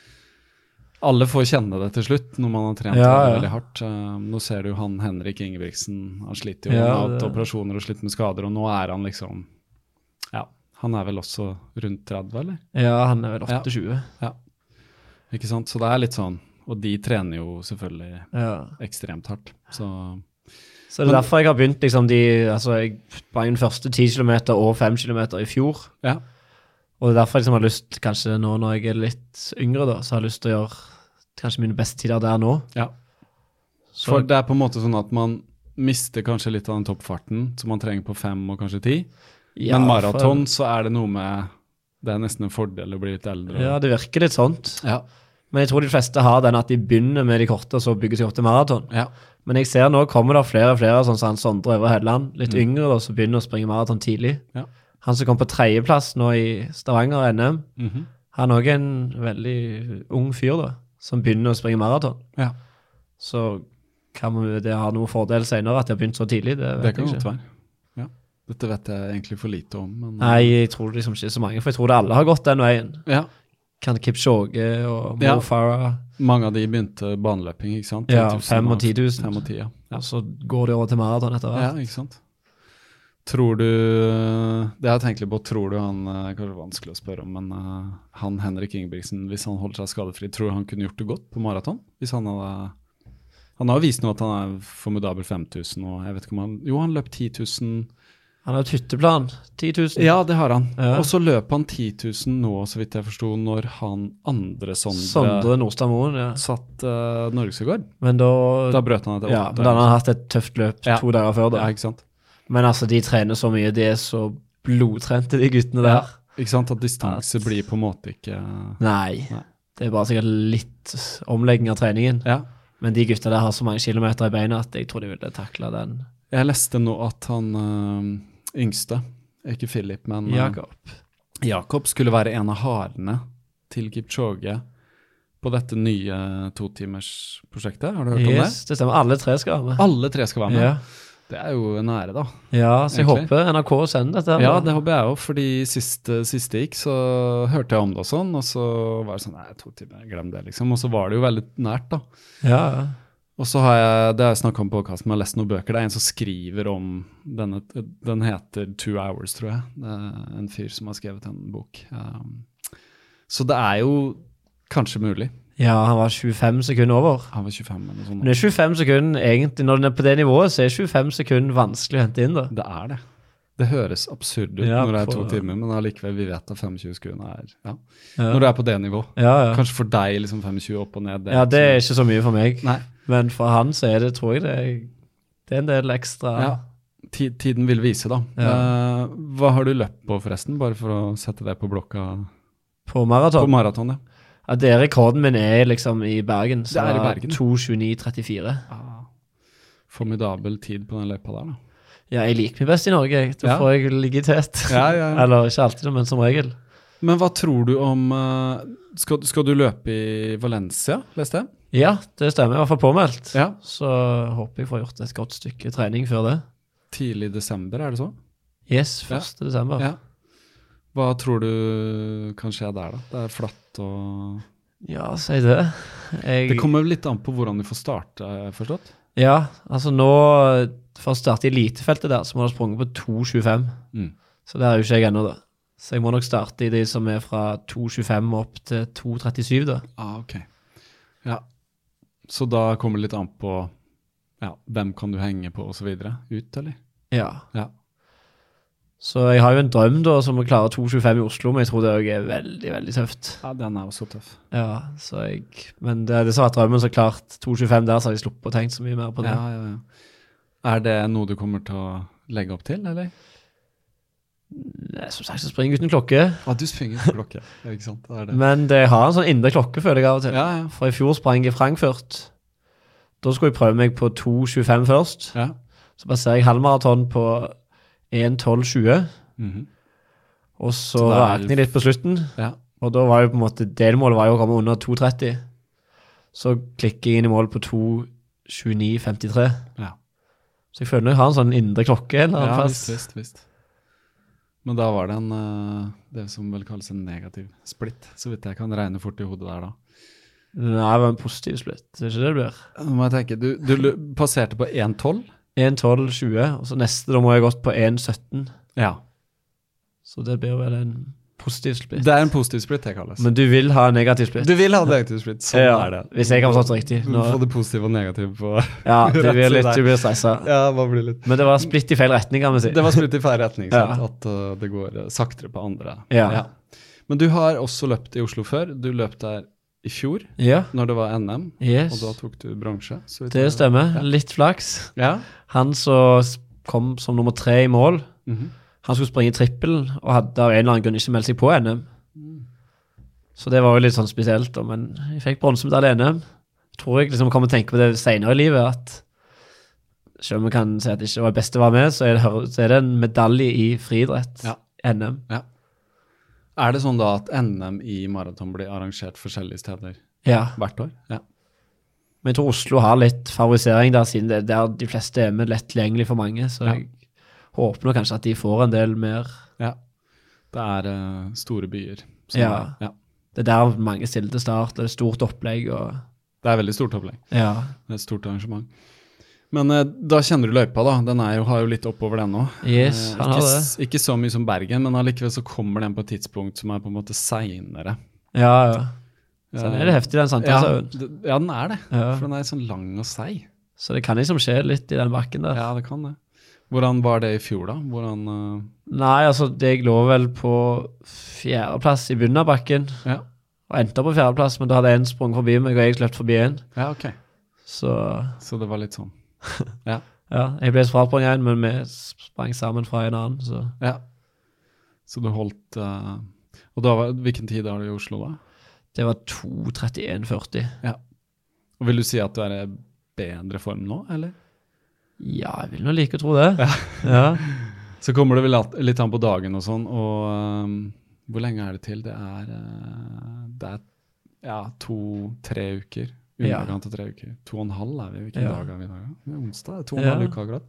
alle får kjenne det til slutt når man har trent Ja, veldig, ja. veldig hardt. Uh, nå ser du jo han Henrik Ingebrigtsen, han sliter jo Ja, med alt det- operasjoner og sliter med skader, og nå er han liksom, ja, han er vel også rundt tretti, eller? Ja, han er vel tjueåtte. Ja, ikke sant? Så det er litt sånn, og de trener jo selvfølgelig Ja. ekstremt hardt, så Så det er derfor jeg har begynt liksom de, altså jeg sprang den første ti kilometer og fem kilometer i fjor. ja. Og det er derfor jeg liksom har lyst, kanskje nå når jeg er litt yngre da, så har jeg lyst til å gjøre kanskje mine beste tider der nå. Ja. Så, For det er på en måte sånn at man mister kanskje litt av den toppfarten som man trenger på fem og kanskje ti. ja, Men maraton for- så er det noe med, det er nesten en fordel å bli litt eldre. Ja, det virker litt sånt. ja. Men jeg tror de fleste har den at de begynner med de korte og så bygger seg opp til maraton. ja. Men jeg ser nå kommer det flere og flere, sånn som han Sondre Øvre Helland, litt yngre da, som begynner å springe maraton tidlig. Ja. Han som kom på tredjeplass nå i Stavanger N M, Mhm. han er også en veldig ung fyr da, som begynner å springe maraton. ja. Så kan man, det ha noen fordel senere at de har begynt så tidlig, det vet Det kan jeg godt ikke. være. Ja. Dette vet jeg egentlig for lite om. Men, Nei, jeg tror liksom ikke så mange, for jeg tror det alle har gått den veien. Ja. Kan Kipchoge og Mo Ja. Farah, Mange av de begynte baneløping, ikke sant? Ja, ti tusen fem og ti tusen. Fem og ti, ja. og så går de over til maraton etter Ja, hvert. ikke sant? Tror du, det har jeg tenkt litt på, tror du han, eh, kanskje vanskelig å spørre om, men uh, han Henrik Ingebrigtsen, hvis han holder seg skadefri, tror du han kunne gjort det godt på maraton? Hvis han hadde, han har jo vist nå at han er formidabel fem tusen, og jeg vet ikke om han, jo han løp ti tusen. Han har et hytteplan, ti tusen. Ja, det har han. Ja. Og så løp han ti tusen nå, så vidt jeg forstod, når han andre Sondre, Sondre Nordstadmoen, ja. satt uh, Norgesrekord. Men da, Da brøt han etter ja, åtte. men da har han hatt et tøft løp Ja. to dager før da. Ja, ikke sant? Men altså, de trener så mye, de er så blodtrente, de guttene der. Ja. Ikke sant, at distanse At- blir på en måte ikke... Nei. Nei. Det er bare sikkert litt omlegging av treningen. Ja. Men de gutta der har så mange kilometer i beina at jeg tror de ville takle den. Jeg leste nå at han øh, yngste, ikke Philip, men øh, Jakob. Jakob skulle være en av harene til Kipchoge på dette nye totimersprosjektet. Har du hørt om Yes, det stemmer. Alle tre skal være det? med. Alle tre skal være med. Ja. Det er jo en ære, da. ja, så jeg Egentlig. håper N R K sender dette. her. Ja, det håper jeg òg, fordi sist, sist det gikk, så hørte jeg om det og sånn, og så var det sånn Nei, to timer, glem det, liksom. Og så var det jo veldig nært, da. Ja, ja. Og så har jeg, det har jeg snakket om på podcasten, men jeg har lest noen bøker. Det er en som skriver om denne, den heter Two Hours, tror jeg. Det er en fyr som har skrevet en bok. Um, så det er jo kanskje mulig. Ja, han var tjuefem sekunder over. Han var tjuefem eller noe sånt. Men det er tjuefem sekunder, egentlig, når den er på det nivået, så er tjuefem sekunder vanskelig å hente inn da. Det er det. Det høres absurd ut Ja, når det er to på- timer, men allikevel, vi vet at femogtjue sekunder er, ja. Ja, Når du er på det nivå. ja. ja. Kanskje for deg, liksom femogtjue opp og ned. Det ja, det er ikke så mye for meg. Nei. Men for han så er det, tror jeg, det er, det er en del ekstra. Ja, Tid, tiden vil vise, da. Ja. Eh, hva har du løpt på, forresten? Bare for å sette det på blokka. På På maraton. maraton, ja. Ja, det er rekorden min er liksom i Bergen. Så Det er i det var Bergen. to tjueni trettifire. Ah, formidabel tid på den løypa der, da. Ja, jeg liker meg best i Norge. jeg. Da Ja. får jeg ligge i tet. Ja, ja, ja. Eller ikke alltid, men som regel. Men hva tror du om eh, skal, skal du løpe i Valencia, leste jeg? Ja, det stemmer. Jeg er i hvert fall påmeldt. Ja. Så håper jeg får gjort et godt stykke trening før det. Tidlig i desember, er det så? Yes, Ja. første desember. Ja. Hva tror du kan skje der, da? Det er flatt og Ja, si det. Jeg, Det kommer vel litt an på hvordan du får starte, har jeg forstått? Ja, altså nå, for å starte i elitefeltet der, så må du ha sprunget på to tjuefem. Mm. Så det er jo ikke jeg ennå, da. Så jeg må nok starte i de som er fra to tjuefem opp til to trettisju, da. Ah, ok. Ja. Så da kommer det litt an på ja, hvem kan du henge på, og så videre. Ut, eller? Ja. Ja. Så jeg har jo en drøm da, som å klare to tjuefem i Oslo, men jeg tror det også er veldig, veldig tøft. Ja, den er jo så tøff. Ja, så jeg, men det er det som har vært drømmen, så klart to tjuefem der, så har jeg sluppet å tenke så mye mer på det. Ja, ja, ja. Er det noe du kommer til å legge opp til, eller? Nei, som sagt, så springer jeg uten klokke. Ja, du springer uten klokke, ja, ikke sant? Det er det. Men det har en sånn indre klokke, føler jeg av og til. Ja, ja. For i fjor sprang jeg i Frankfurt. Da skulle jeg prøve meg på to tjuefem først. Ja. Så passerer jeg halvmaraton på en tolv tjue. Mhm. Og så, Så da er rakner jeg litt på slutten. Ja. Og da var jo på en måte, delmålet var jo å komme under to tretti. Så klikker jeg inn i mål på to tjueni femtitre. Ja. Så jeg føler jeg har en sånn indre klokke en eller annen Ja, plass. visst, visst, visst. Men da var det en, uh, det som vel kalles en negativ splitt, så vidt jeg kan regne fort i hodet der da. Nei, det var en positiv splitt. Det er ikke det det blir. Nå må jeg tenke, du, du lø- passerte på en tolv? en tolv tjue, og så neste da må jeg gått på en sytten. Ja. Så det blir vel en positiv splitt. Det er en positiv splitt, det kalles. Men du vil ha en negativ splitt? Du vil ha negativ splitt, sånn Ja, er det. hvis jeg har forstått det riktig. Du Nå, får det positive og negative på... ja, det rett blir side litt, der. du blir stresset. Ja, hva blir litt... Men det var splitt i feil retning, kan vi si. Det var splitt i feil retning, sant? Ja. At uh, det går uh, saktere på andre. Ja. Men du har også løpt i Oslo før. Du løp der i fjor, Ja, når det var N M, yes. og da tok du bronse. så vidt Det jeg- stemmer. Ja. Litt flaks. Ja. Han som s- kom som nummer tre i mål, Mhm. han skulle springe trippelen, og hadde av en eller annen grunn ikke meldt seg på N M. Så det var jo litt sånn spesielt, da, men jeg fikk bronsemedalje i N M. Jeg tror jeg liksom kommer til å tenke på det senere i livet, at selv om vi kan si at det ikke var det beste var med, så er det, så er det en medalje i friidrett, Ja. N M. Er det sånn da at N M i maraton blir arrangert forskjellige steder Ja, hvert år? Ja. men jeg tror Oslo har litt favorisering der, siden det er der de fleste er med lett tilgjengelig for mange, så Ja. jeg håper nå kanskje at de får en del mer. ja. Det er uh, store byer. som Ja. er- ja. Det er der mange stiller til start, og det er stort opplegg, og Det er veldig stort opplegg. ja. Det er et stort arrangement. Men uh, da kjenner du løypa da. Den er jo, har jo litt oppover den nå. Yes, Eh, han ikke, har det. s- ikke så mye som Bergen, men allikevel så kommer den på et tidspunkt som er på en måte senere. Ja, ja. Så er det heftig, den Ja, Sankthanshaugen. d- ja, den er det. Ja. For den er sånn lang og seig. Så det kan liksom skje litt i den bakken der. Ja, det kan det. Hvordan var det i fjor da? Hvordan... Uh, Nei, altså, det jeg lå vel på fjerdeplass i bunnen av bakken, ja. og endte på fjerdeplass, men da hadde en sprunget forbi meg, og jeg løpt forbi en. ja, ok. Så Så det var litt sånn. Ja. ja, jeg ble frasprunget en, men vi sprang sammen fra en annen, så ja. Så du holdt... Uh, og da var, hvilken tid har du i Oslo da? det var to trettien førti. Og vil du si at du er i bedre form nå, eller? Ja, jeg vil nå like å tro det. Ja. Så kommer det vel at- litt an på dagen og sånn, og um, hvor lenge er det til? Det er, uh, det er ja, to-tre uker. Ja. Underkant av tre uker. To og en halv er vi. Hvilken Ja. dag er vi i dag? da? Det er onsdag. Det er to og en halv Ja. uke akkurat.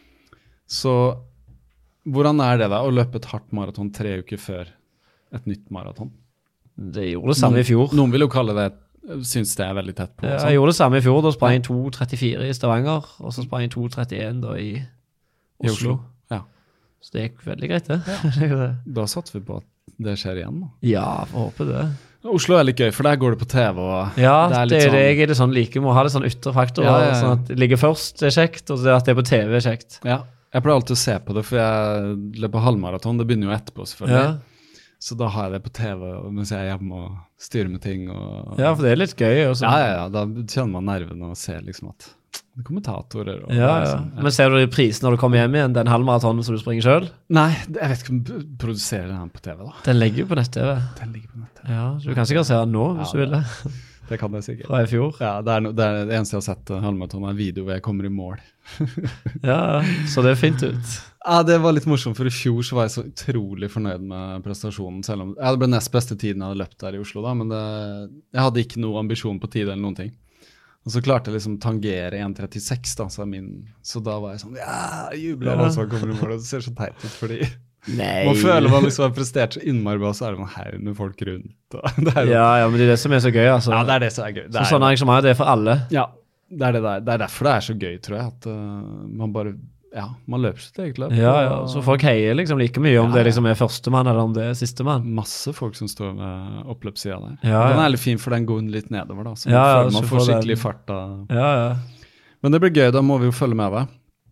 Så hvordan er det da å løpe et hardt maraton tre uker før et nytt maraton? Det gjorde det samme i fjor. Noen vil jo kalle det, synes det er veldig tett på. og Ja, sånn. jeg gjorde det samme i fjor, da sprang jeg to trettifire i Stavanger, og så sprang jeg to trettien da i I Oslo. Oslo. Ja. Så det gikk veldig greit, det. Da satser vi på at det skjer igjen da. Ja, får håpe det. Oslo er litt gøy, for der går det på T V og Ja, det det er er litt det sånn- jeg er det sånn like, må ha det sånn ytre faktorer, Ja, ja, ja. sånn at det ligger først er kjekt, og så at det er på T V er kjekt. Ja, jeg pleier alltid å se på det, for jeg løper halvmaraton, det begynner jo etterpå selvfølgelig. Ja. Så da har jeg det på T V mens jeg er hjemme og styrer med ting. Og, ja, for det er litt gøy. Og så. ja, ja, ja, da kjenner man nervene og ser liksom at det er kommentatorer. Og, Ja, og ja. liksom, Men ser du i prisen når du kommer hjem igjen, den halvmaratonen som du springer selv? Nei, det- jeg vet ikke om du produserer den på T V da. Den ligger jo på nett-T V. Den ligger på nettet. Ja, så du kan sikkert se den nå, hvis Ja, du vil det. Det kan jeg sikkert. Fra i fjor. Ja, det er, no, det er det eneste jeg har sett uh, halvmaraton er en video hvor jeg kommer i mål. Ja, så det er fint ut. Ja, det var litt morsomt, for i fjor så var jeg så utrolig fornøyd med prestasjonen, selv om ja, det ble nest beste tiden jeg hadde løpt der i Oslo da, men det, jeg hadde ikke noe ambisjon på tid eller noen ting. Og så klarte jeg liksom tangere en trettiseks da, så, min, så da var jeg sånn, ja, jubler Ja. alle som kommer i mål, og det ser så teit ut, fordi Nei. man føler man liksom har prestert så innmari bra, så er det en haug med folk rundt. Og det er, jo- Ja, ja, men det er det som er så gøy, altså. ja, det er det som er gøy. Det Så er, sånne arrangementer, det er for alle. ja, det er det der. Det er derfor det er så gøy, tror jeg, at uh, man bare, ja, man løper sitt eget løp. Ja, ja, og- så folk heier liksom like mye om Ja, det ja. liksom er førstemann eller om det er sistemann. Masse folk som står ved oppløpssida der. Ja, Den ja. er litt fin, for den går litt nedover, da. Så man Ja, ja, føler man så får får den- skikkelig fart av. Ja, ja. Men det blir gøy, da må vi jo følge med det.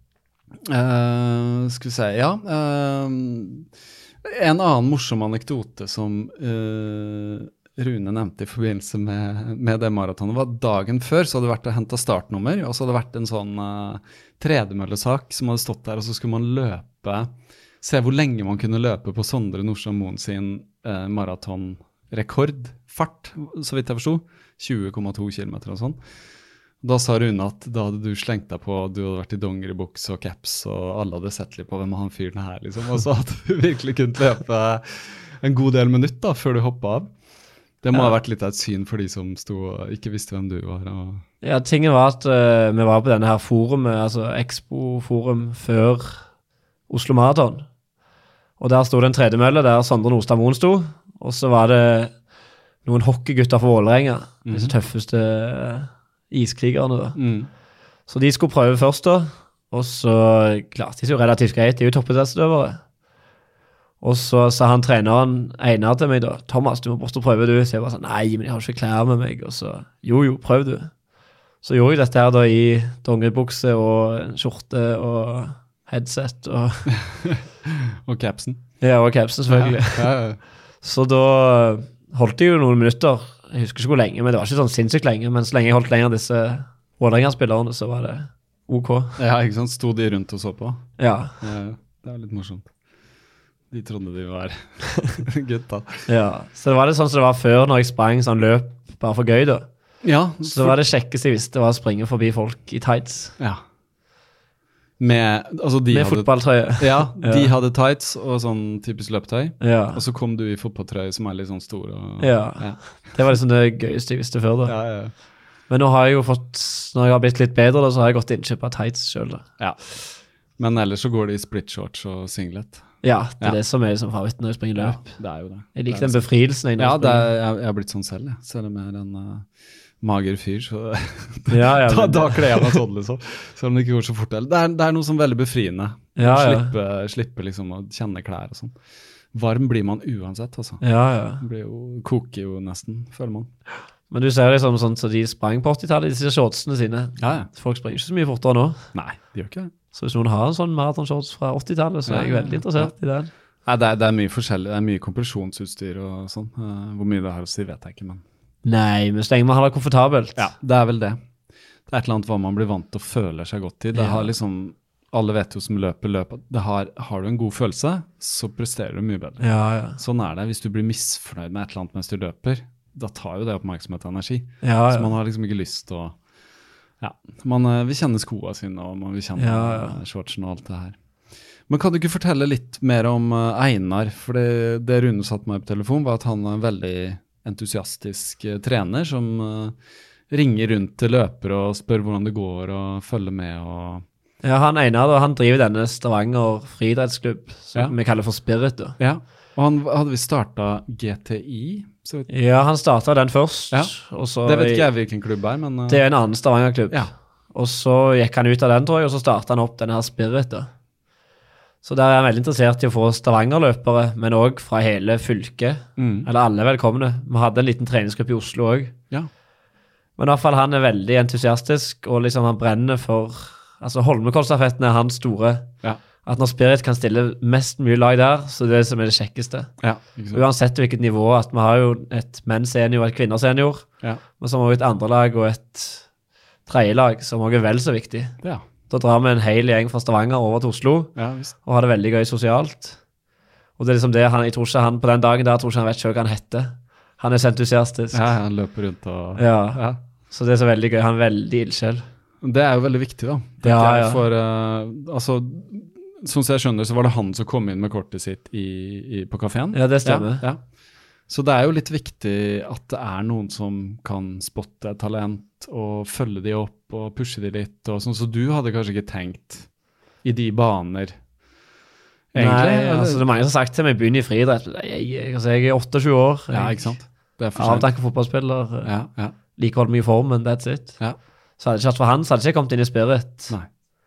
Uh, skal vi se, ja. eh, en annen morsom anekdote som eh, Rune nevnte i forbindelse med, med det maratonet, var dagen før så hadde det vært å hente startnummer, og så hadde det vært en sånn uh, tredemøllesak som hadde stått der, og så skulle man løpe se hvor lenge man kunne løpe på Sondre Nordstrøm Moen sin eh, maratonrekordfart, så vidt jeg forstod, tjue komma to kilometer og sånn. Da sa Rune at da hadde du slengt deg på, du hadde vært i dongeribuks og caps, og alle hadde sett litt på hvem han fyren her, liksom, og så hadde du virkelig kunnet løpe en god del minutt da, før du hoppet av. Det må ja. ha vært litt av et syn for de som stod og ikke visste hvem du var. Og... Ja, tingen var at uh, vi var på denne her forumet, altså Expo-forum før Oslo Marathon. Og der stod det en tredemølle der Sondre Nordstrøm Moen stod, og så var det noen hockeygutter fra Vålerenga, mm-hmm. disse tøffeste uh, iskrigerne da. Mm. Så de skulle prøve først da, og så klarte de så relativt greit, de er jo toppidrettsutøvere. Og så sa han treneren Einar til meg da, Thomas, du må bort og prøve du. Så jeg var sånn, nei, men jeg har ikke klær med meg. Og så, jo, jo, prøv du. Så gjorde jeg dette her da i dongeribukse og skjorte og headset. Og, og capsen. Ja, og capsen selvfølgelig. Ja, ja, ja. Så da holdt jeg jo noen minutter. Jeg husker ikke hvor lenge, men det var ikke sånn sinnssykt lenge. Men så lenge jeg holdt lenger disse Vålerenga-spillerne, så var det ok. Ja, ikke sant? Stod de rundt og så på? Ja. Ja, det var litt morsomt. De trodde de var gutta. Ja, så det var det sånn som det var før når jeg sprang sånn løp bare for gøy da. Ja. Så det var det kjekkeste jeg visste var å springe forbi folk i tights. Ja. Med, altså de Med hadde, fotballtrøye. Ja, de ja. hadde tights og sånn typisk løpetøy. Ja. Og så kom du i fotballtrøye som er litt sånn stor. Og, ja. ja, det var liksom det gøyeste jeg visste før da. Ja, ja. Men nå har jeg jo fått, når jeg har blitt litt bedre da, så har jeg gått innkjøp av tights selv da. Ja. Men ellers så går det i split shorts og singlet. Ja, det er ja. det som er liksom favoritten når jeg springer løp. Ja, det er jo det. Jeg liker den befrielsen. Jeg ja, det er, jeg, jeg har blitt sånn selv, jeg. Selv om jeg er en uh, mager fyr, så ja, ja, da, da kler jeg meg sånn, liksom. Selv om det ikke går så fort. Det er, det er noe som veldig befriende. Ja, ja. Slippe, slippe liksom å kjenne klær og sånn. Varm blir man uansett, altså. Ja, ja. Det blir jo, koker jo nesten, føler man. Men du ser liksom sånn, så de sprang på åttitallet, disse shortsene sine. Ja, ja. Folk springer ikke så mye fortere nå. Nei, de gjør ikke det. Så hvis noen har en sånn maratonshorts fra åttitallet, så er jeg veldig interessert ja. i den. Nei, det er, det er mye forskjellig. Det er mye kompresjonsutstyr og sånn. Uh, hvor mye det er å si, vet jeg ikke, men... Nei, men så lenge man har det komfortabelt. Ja, det er vel det. Det er et eller annet hva man blir vant til å føle seg godt i. Det ja. har liksom... Alle vet jo som løper løper. Det har, har du en god følelse, så presterer du mye bedre. Ja, ja. Sånn er det. Hvis du blir misfornøyd med et eller annet mens du løper, da tar jo det oppmerksomhet og energi. Ja, ja. Så man har liksom ikke lyst til å... Ja, man vil kjenne skoene sine, og man vil kjenne ja, ja. shortsen og alt det her. Men kan du ikke fortelle litt mer om uh, Einar? For det, det Rune satt meg på telefon var at han er en veldig entusiastisk uh, trener som uh, ringer rundt til løpere og spør hvordan det går og følger med. Og... Ja, han Einar da, han driver denne Stavanger friidrettsklubb som ja. vi kaller for Spirit da. Ja, og han hadde vi startet G T I? Så... Ja, han startet den først. Ja. Og så det vet ikke jeg hvilken klubb er, men... Uh... Det er en annen Stavanger-klubb. Ja. Og så gikk han ut av den, tror jeg, og så startet han opp denne her Spirit da. Så der er jeg veldig interessert i å få Stavanger-løpere, men også fra hele fylket. Mm. Eller alle velkomne. Vi hadde en liten treningsgruppe i Oslo også. Ja. Men i hvert fall han er veldig entusiastisk, og liksom han brenner for... Altså Holmenkollstafetten er hans store. Ja. At når Spirit kan stille mest mye lag der, så det er det som er det kjekkeste. Ja, uansett hvilket nivå, at vi har jo et menn-senior og et kvinner-senior, ja. men så har vi et andre lag og et tredje lag, som også er vel så viktig. Ja. Da drar vi en hel gjeng fra Stavanger over til Oslo, ja, og har det veldig gøy sosialt. Og det er liksom det, han, jeg tror ikke han på den dagen der, jeg tror ikke han vet ikke hva han heter. Han er så entusiastisk. Ja, han løper rundt og... Ja, ja. Så det er så veldig gøy, han er veldig ildsjel. Det er jo veldig viktig da. Ja, ja. For, uh, altså, som jeg skjønner, så var det han som kom inn med kortet sitt i, i, på kaféen. Ja, det stemmer. Ja, ja. Så det er jo litt viktig at det er noen som kan spotte talent og følge de opp og pushe de litt, og sånn, så du hadde kanskje ikke tenkt i de baner, egentlig? Nei, altså, det er mange som har sagt til meg, begynn i friidrett. Jeg, jeg, altså, jeg er åttiosju år. Jeg, ja, ikke sant? Det er for sent. Avdanket fotballspiller. Ja, ja. Like holdt mye i form, men that's it. Ja. Så hadde det ikke vært for han, så hadde det ikke kommet inn i Spirit. Nei.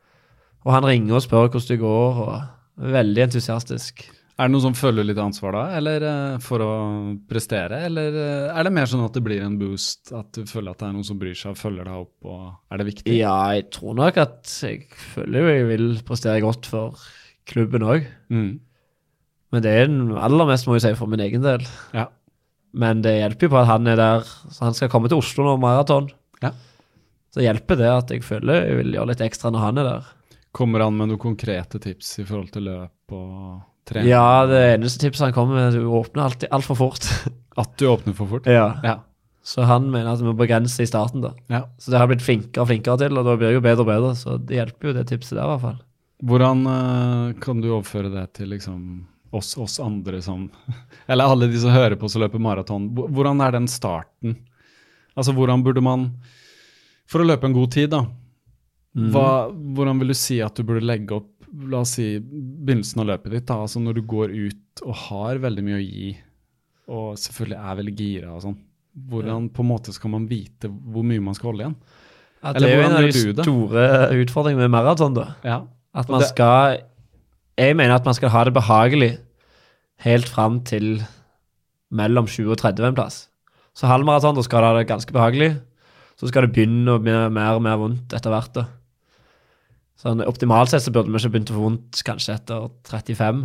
Og han ringer og spør hvordan det går, og er veldig entusiastisk. Er det noen som føler litt ansvar da, eller uh, for å prestere, eller uh, er det mer sånn at det blir en boost, at du føler at det er noen som bryr seg og følger deg opp, og er det viktig? Ja, jeg tror nok at jeg føler jo jeg vil prestere godt for klubben også. Mm. Men det er den aller mest, må jeg si, for min egen del. Ja. Men det hjelper jo på at han er der, så han skal komme til Oslo nå, maraton. Ja. Så hjelper det at jeg føler jeg vil gjøre litt ekstra når han er der. Kommer han med noen konkrete tips i forhold til løp og trening? Ja, det eneste tipset han kommer med, du åpner alltid alt for fort. At du åpner for fort? Ja. Ja. Så han mener at vi må begrense i starten da. Ja. Så det har blitt flinkere og flinkere til, og da blir det jo bedre og bedre, så det hjelper jo det tipset der i hvert fall. Hvordan uh, kan du overføre det til liksom oss, oss andre som, eller alle de som hører på som løper maraton? Hvordan er den starten? Altså, hvordan burde man, for å løpe en god tid da, mm. hva, hvordan vil du si at du burde legge opp, la oss si, begynnelsen av løpet ditt da, altså når du går ut og har veldig mye å gi, og selvfølgelig er veldig gira og sånn, hvordan på en måte skal man vite hvor mye man skal holde igjen? Ja, det er jo en av de store utfordringene med maraton da. Ja. At man det, skal, jeg mener at man skal ha det behagelig helt frem til mellom tjue og tretti en plass. Så halvmaraton, da skal det ha det ganske behagelig, så skal det begynne å bli mer og mer vondt etter hvert da. Sånn, optimalt sett så burde vi ikke begynt å få vondt kanskje etter trettifem,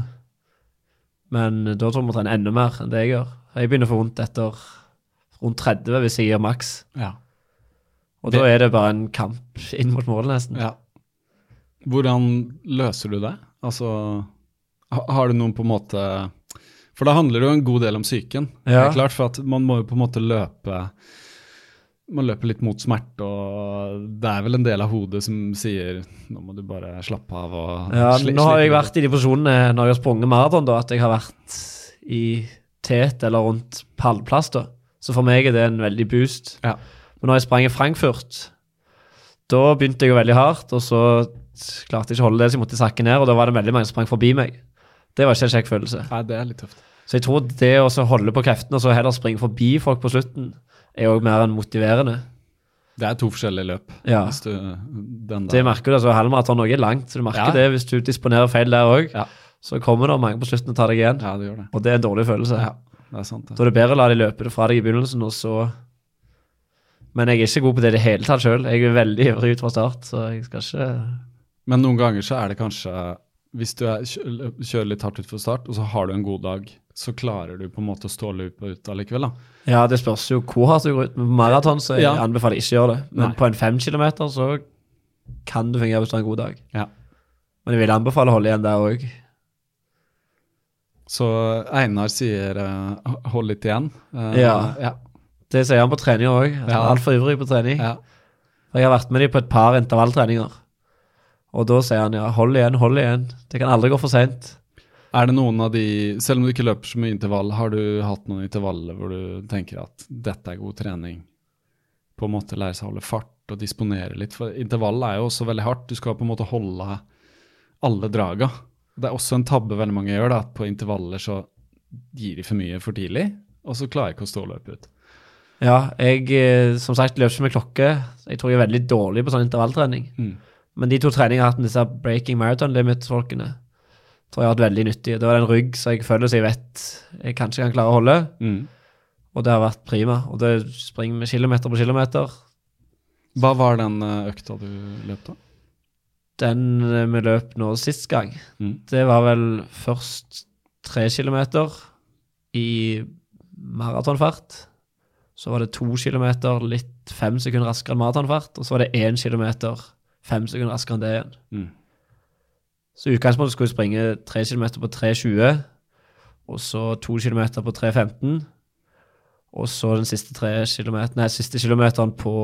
men da tror jeg vi trener enda mer enn det jeg gjør. Jeg begynner å få vondt etter rundt tretti hvis jeg gir maks. Ja. Og det, da er det bare en kamp inn mot målet nesten. Ja. Hvordan løser du det? Altså, har du noen på en måte, for da handler det jo en god del om psyken. Ja. Det er klart, for at man må jo på en måte løpe, man løper litt mot smerte, og det er vel en del av hodet som sier, nå må du bare slappe av og ja, sli, nå har jeg vært i de posisjonene når jeg har sprunget maraton da, at jeg har vært i tet eller rundt pallplass da. Så for meg er det en veldig boost. Ja. Men når jeg sprang i Frankfurt, da begynte jeg jo veldig hardt, og så klarte jeg ikke å holde det, så jeg måtte sakke ned, og da var det veldig mange som sprang forbi meg. Det var ikke en kjekk følelse. Nei, det er litt tøft. Så jeg tror det å holde på kreftene, og så heller springe forbi folk på slutten, er jo mer enn motiverende. Det er to forskjellige løp. Ja. Hvis du, den det merker du, altså halvmaraton også er langt, så du merker ja. det hvis du disponerer feil der også, ja. så kommer det mange på slutten og tar deg igjen. Ja, det gjør det. Og det er en dårlig følelse. Ja, det er sant. Det. Da er det bedre å la de løpe det fra deg i begynnelsen, og så... Men jeg er ikke god på det i det hele tatt selv. Jeg er veldig ivrig ut fra start, så jeg skal ikke... Men noen ganger så er det kanskje, hvis du er, kjører litt hardt ut for start, og så har du en god dag, så klarer du på en måte å stå løpet ut allikevel da. Ja, det spørs jo hvor hardt du går ut med maraton, så jeg ja. anbefaler ikke å gjøre det. Men Nei. på en fem kilometer så kan du fungere hvis du har en god dag. Ja. Men jeg vil anbefale å holde igjen der også. Så Einar sier uh, hold litt igjen. Uh, ja. ja, det sier han på trening også. Jeg er ja. alt for ivrig på trening. Ja. Jeg har vært med dem på et par intervalltreninger. Og da sier han, ja, hold igjen, hold igjen. Det kan aldri gå for sent. Er det noen av de, selv om du ikke løper så mye intervall, har du hatt noen intervaller hvor du tenker at dette er god trening? På en måte lære seg å holde fart og disponere litt. For intervall er jo også veldig hardt. Du skal på en måte holde alle draga. Det er også en tabbe veldig mange gjør da, at på intervaller så gir de for mye for tidlig, og så klarer jeg ikke å stå og løpe ut. Ja, jeg som sagt løper ikke med klokke. Jeg tror jeg er veldig dårlig på sånn intervalltrening. Mm. Men de to treningene jeg har hatt med disse Breaking Marathon Limit-folkene, tror jeg har vært veldig nyttig. Det var en rygg, så jeg føler så jeg vet jeg kanskje kan klare å holde. Mm. Og det har vært prima. Og det springer med kilometer på kilometer. Hva var den økta du løp da? Den vi løp nå sist gang. Mm. Det var vel først tre kilometer i maratonfart. Så var det to kilometer, litt fem sekunder raskere enn maratonfart. Og så var det en kilometer, fem sekunder raskere enn det igjen. Mm. Så i utgangspunktet skulle jeg springe tre kilometer på tre tjue, og så to kilometer på tre femten, og så den siste tre kilometer, nei, siste kilometeren på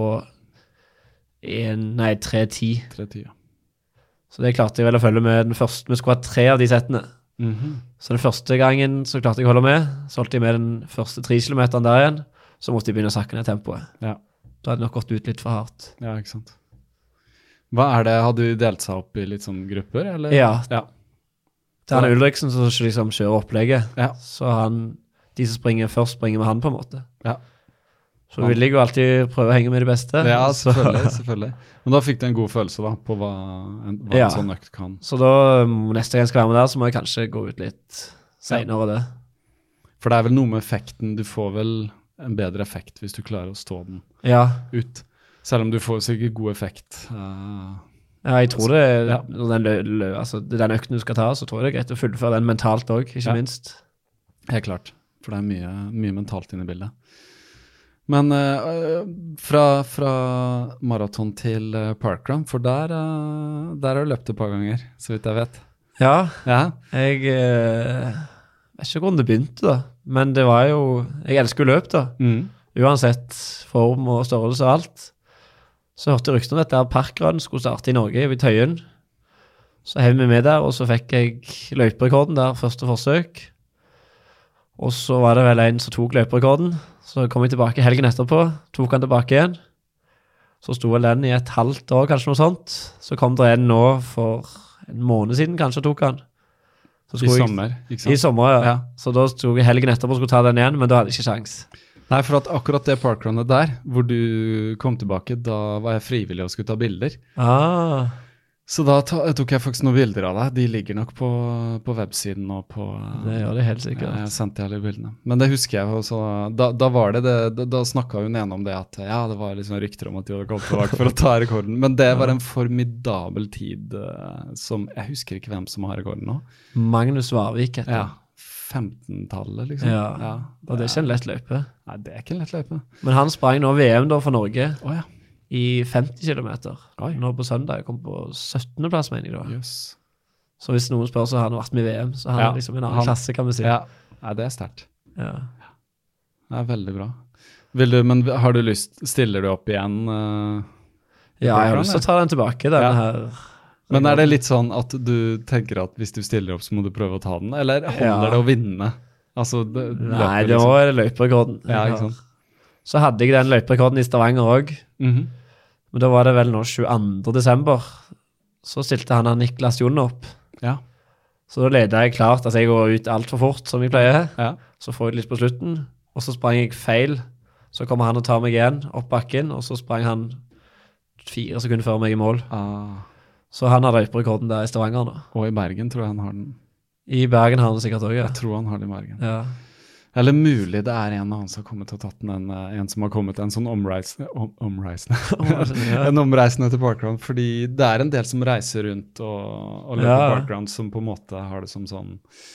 en, nei, tre ti. tre ti, ja. Så det klarte jeg vel å følge med den første, vi skulle ha tre av de settene. Mm-hmm. Så den første gangen så klarte jeg å holde med, så holdt jeg med den første tre kilometeren der igjen, så måtte jeg begynne å sakke ned tempoet. Ja. Da hadde det nok gått ut litt for hardt. Ja, ikke sant. Hva er det? Har du delt seg opp i litt sånne grupper, eller? Ja. ja. Det er han Ulriksen som liksom kjører opplegget. Ja. Så han, de som springer først, springer med han på en måte. Ja. Så vil jeg jo alltid prøve å henge med de beste. Ja, selvfølgelig, selvfølgelig. Men da fikk du en god følelse da, på hva en, hva ja. en sånn økt kan. Så da, neste gang jeg skal være med der, så må jeg kanskje gå ut litt senere ja. det. For det er vel noe med effekten, du får vel en bedre effekt hvis du klarer å stå den ja. ut. Selv om du får sikkert god effekt. Uh, ja, jeg tror det, ja. når den, lø, altså, den økten du skal ta, så tror jeg det er greit å fullføre den mentalt også, ikke ja. minst. Helt klart, for det er mye, mye mentalt inne i bildet. Men uh, fra, fra maraton til uh, parkrun, for der, uh, der har du løpt et par ganger, så vidt jeg vet. Ja, Ja. jeg eh, vet ikke hvordan det begynte da, men det var jo, jeg elsker jo løp da, Mm. uansett form og størrelse og alt. Så hørte jeg rykten om dette her parkrun skulle starte i Norge, i Tøyen. Så hev vi med der, og så fikk jeg løyperekorden der, første forsøk. Og så var det vel en som tok løyperekorden, så kom jeg tilbake helgen etterpå, tok han tilbake igjen. Så sto vel den i et halvt år, kanskje noe sånt. Så kom det en nå for en måned siden, kanskje tok han. Så I skulle jeg- sommer, ikke sant? I sommer, ja. Ja. Så da tok jeg helgen etterpå og skulle ta den igjen, men da hadde jeg ikke sjans. Nei, for at akkurat det parkrunnet der, hvor du kom tilbake, da var jeg frivillig og skulle ta bilder. Ah, Så da ta, tok jeg faktisk noen bilder av deg. De ligger nok på, på websiden og på... det gjør det helt sikkert. Jeg sendte alle bildene. Men det husker jeg også. Da, da var det det, da, da snakket hun ene om det at ja, det var liksom rykter om at de hadde kommet tilbake for å ta rekorden. Men det var en formidabel tid uh, som, jeg husker ikke hvem som har rekorden nå. Magnus Varvik heter Ja, han. femtentallet liksom. Ja, og det er ikke en lett løype. Nei, det er ikke en lett løype. Men han sprang nå V M da for Norge Åja, i femti kilometer. Oi. Nå på søndag, jeg kom på syttende plass, mener jeg da. jøss. Så hvis noen spør, så har han vært med i V M, så han Ja, er liksom en annen han- klasse, kan vi si. Ja, Nei, det er sterkt. Ja. Det er veldig bra. Vil du, men har du lyst, stiller du opp igjen? Uh, Ja, jeg har lyst til å ta den tilbake, denne Ja. her. men er det litt sånn at du tenker at hvis du stiller opp, så må du prøve å ta den? Eller holder Ja. det å vinne? Altså, det, Nei, løpet, det var det løyperekorden. Ja, ikke sant? Så hadde jeg den løyperekorden i Stavanger også. Mhm. Men da var det vel nå tjueandre desember. Så stilte han han Niklas Jon opp. Ja. Så da ledet jeg klart, altså jeg går ut alt for fort, som jeg pleier. Ja. Så får jeg litt på slutten, og så sprang jeg feil. Så kommer han og tar meg igjen opp bakken, og så sprang han fire sekunder før meg i mål. Ah. Så han har løyperekorden der i Stavanger nå. Og i Bergen tror jeg han har den. I Bergen har han sikkert også, ja. Jeg tror han har den i Bergen. Ja. Eller mulig det er en annen som har kommet og tatt den, en, en som har kommet en sånn omreisende, om, omreisende. Ja. en omreisende til parkrun, fordi det er en del som reiser rundt og, og løper Ja. parkrun som på en måte har det som sånn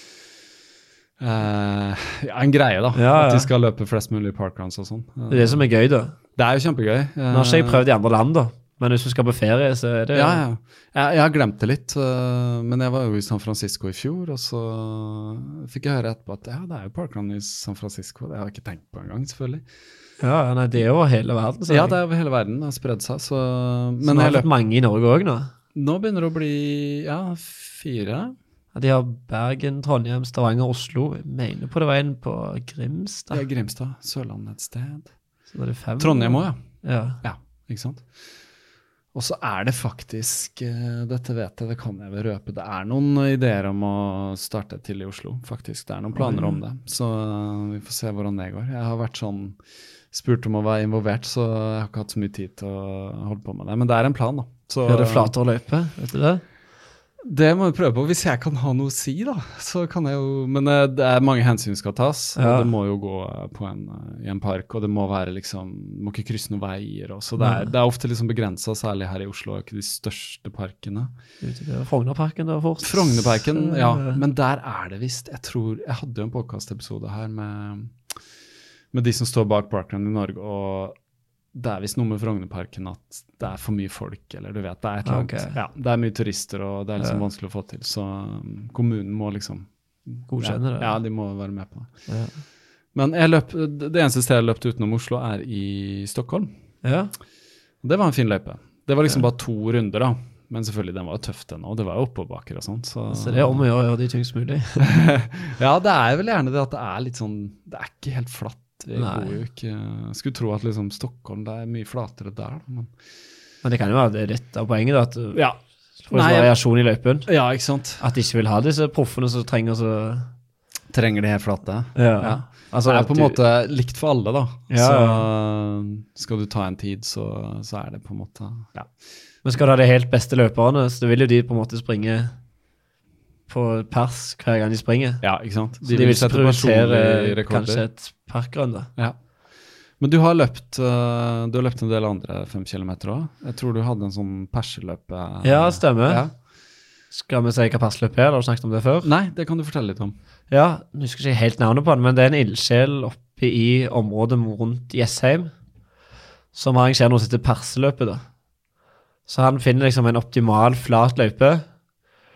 eh, ja, en greie da, Ja, at ja. de skal løpe flest mulig parkruns og sånn. Det er det som er gøy da. Det er jo kjempegøy. Nå har ikke jeg prøvd i andre land da, men hvis du skal på ferie, så er det... Ja, ja. Jeg, jeg har glemt det litt, øh, men jeg var jo i San Francisco i fjor, og så fikk jeg høre etterpå at ja, det er jo parkrun i San Francisco. Det har jeg ikke tenkt på engang, selvfølgelig. Ja, nei, det er jo over hele verden. Så Ja, det er over hele verden, det har spredd seg, så... men Men det jeg har løp, vært mange i Norge også nå. nå begynner det å bli, ja, fire. Ja, de har Bergen, Trondheim, Stavanger, Oslo. Jeg mener på det var en på Det Grimstad. er Grimstad, Sørlandet et sted. Så da er det fem. Trondheim også, ja. Ja. Ja, ikke sant? Og så er det faktisk, eh, dette vet jeg, det kan jeg vel røpe, det er noen ideer om å starte til i Oslo, faktisk. Det er noen planer om det, så eh, vi får se hvordan det går. Jeg har vært sånn, spurt om å være involvert, så jeg har ikke hatt så mye tid til å holde på med det. Men det er en plan da. Så, Er det flatere løype, vet du det? Det må vi prøve på. Hvis jeg kan ha noe å si da, så kan jeg jo, men eh, det er mange hensyn som skal tas, og Ja. det må jo gå eh, på en, eh, i en park, og det må være liksom, må ikke krysse noen veier, og så det er, Nei. det er ofte liksom begrenset, særlig her i Oslo, ikke de største parkene. Ute der Frognerparken der fort. Frognerparken, ja, Eh, men der er det visst, jeg tror, jeg hadde jo en podcast-episode her med, med de som står bak parken i Norge, og det er visst noe med Frognerparken at det er for mye folk, eller du vet, det er et eller annet. Ok. Ja, det er mye turister, og det er liksom Ja. vanskelig å få til, så um, kommunen må liksom Godkjenne det. Ja, ja, de må være med på det. Ja. Men jeg løp, det eneste stedet jeg løpte utenom Oslo er i Stockholm. Ja. Det var en fin løype. Det var liksom bare to runder da, men selvfølgelig den var jo tøft den også, det var jo oppoverbakker og sånt. Så, Så det er om å gjøre å gjøre de tyngst mulig. ja, det er vel gjerne det at det er litt sånn, det er ikke helt flatt. Vi Nei. bor jo ikke, skulle tro at liksom Stockholm, det er mye flatere der. da, Men, Men det kan jo være det er litt av poenget da, at du ja. får Nei, en jeg- variasjon i løypen. ja, ikke sant? At de ikke vil ha disse proffene som trenger så... Trenger det helt flate. Ja. Ja. Altså, det er at på en du- måte likt for alle da. Ja, så skal du ta en tid, så, så er det på en måte, ja. Men skal du ha de helt beste løperne, så vil jo de på en måte springe på pers hver gang de springer. Ja, ikke sant? Så de, vil sette prioritere personlige rekorder. kanskje et parkrun da. Ja. Men du har løpt, øh, du har løpt en del andre fem kilometer også. Jeg tror du hadde en sånn perseløp. øh, Ja, stemmer. Ja. Skal vi si hva passløp er? Har du snakket om det før? Nei, det kan du fortelle litt om. Ja, nå husker jeg ikke helt navnet på den, men det er en ildsjel oppe i området rundt Jessheim, som arrangerer noe som heter perseløpet da. Så han finner liksom en optimal flat løype,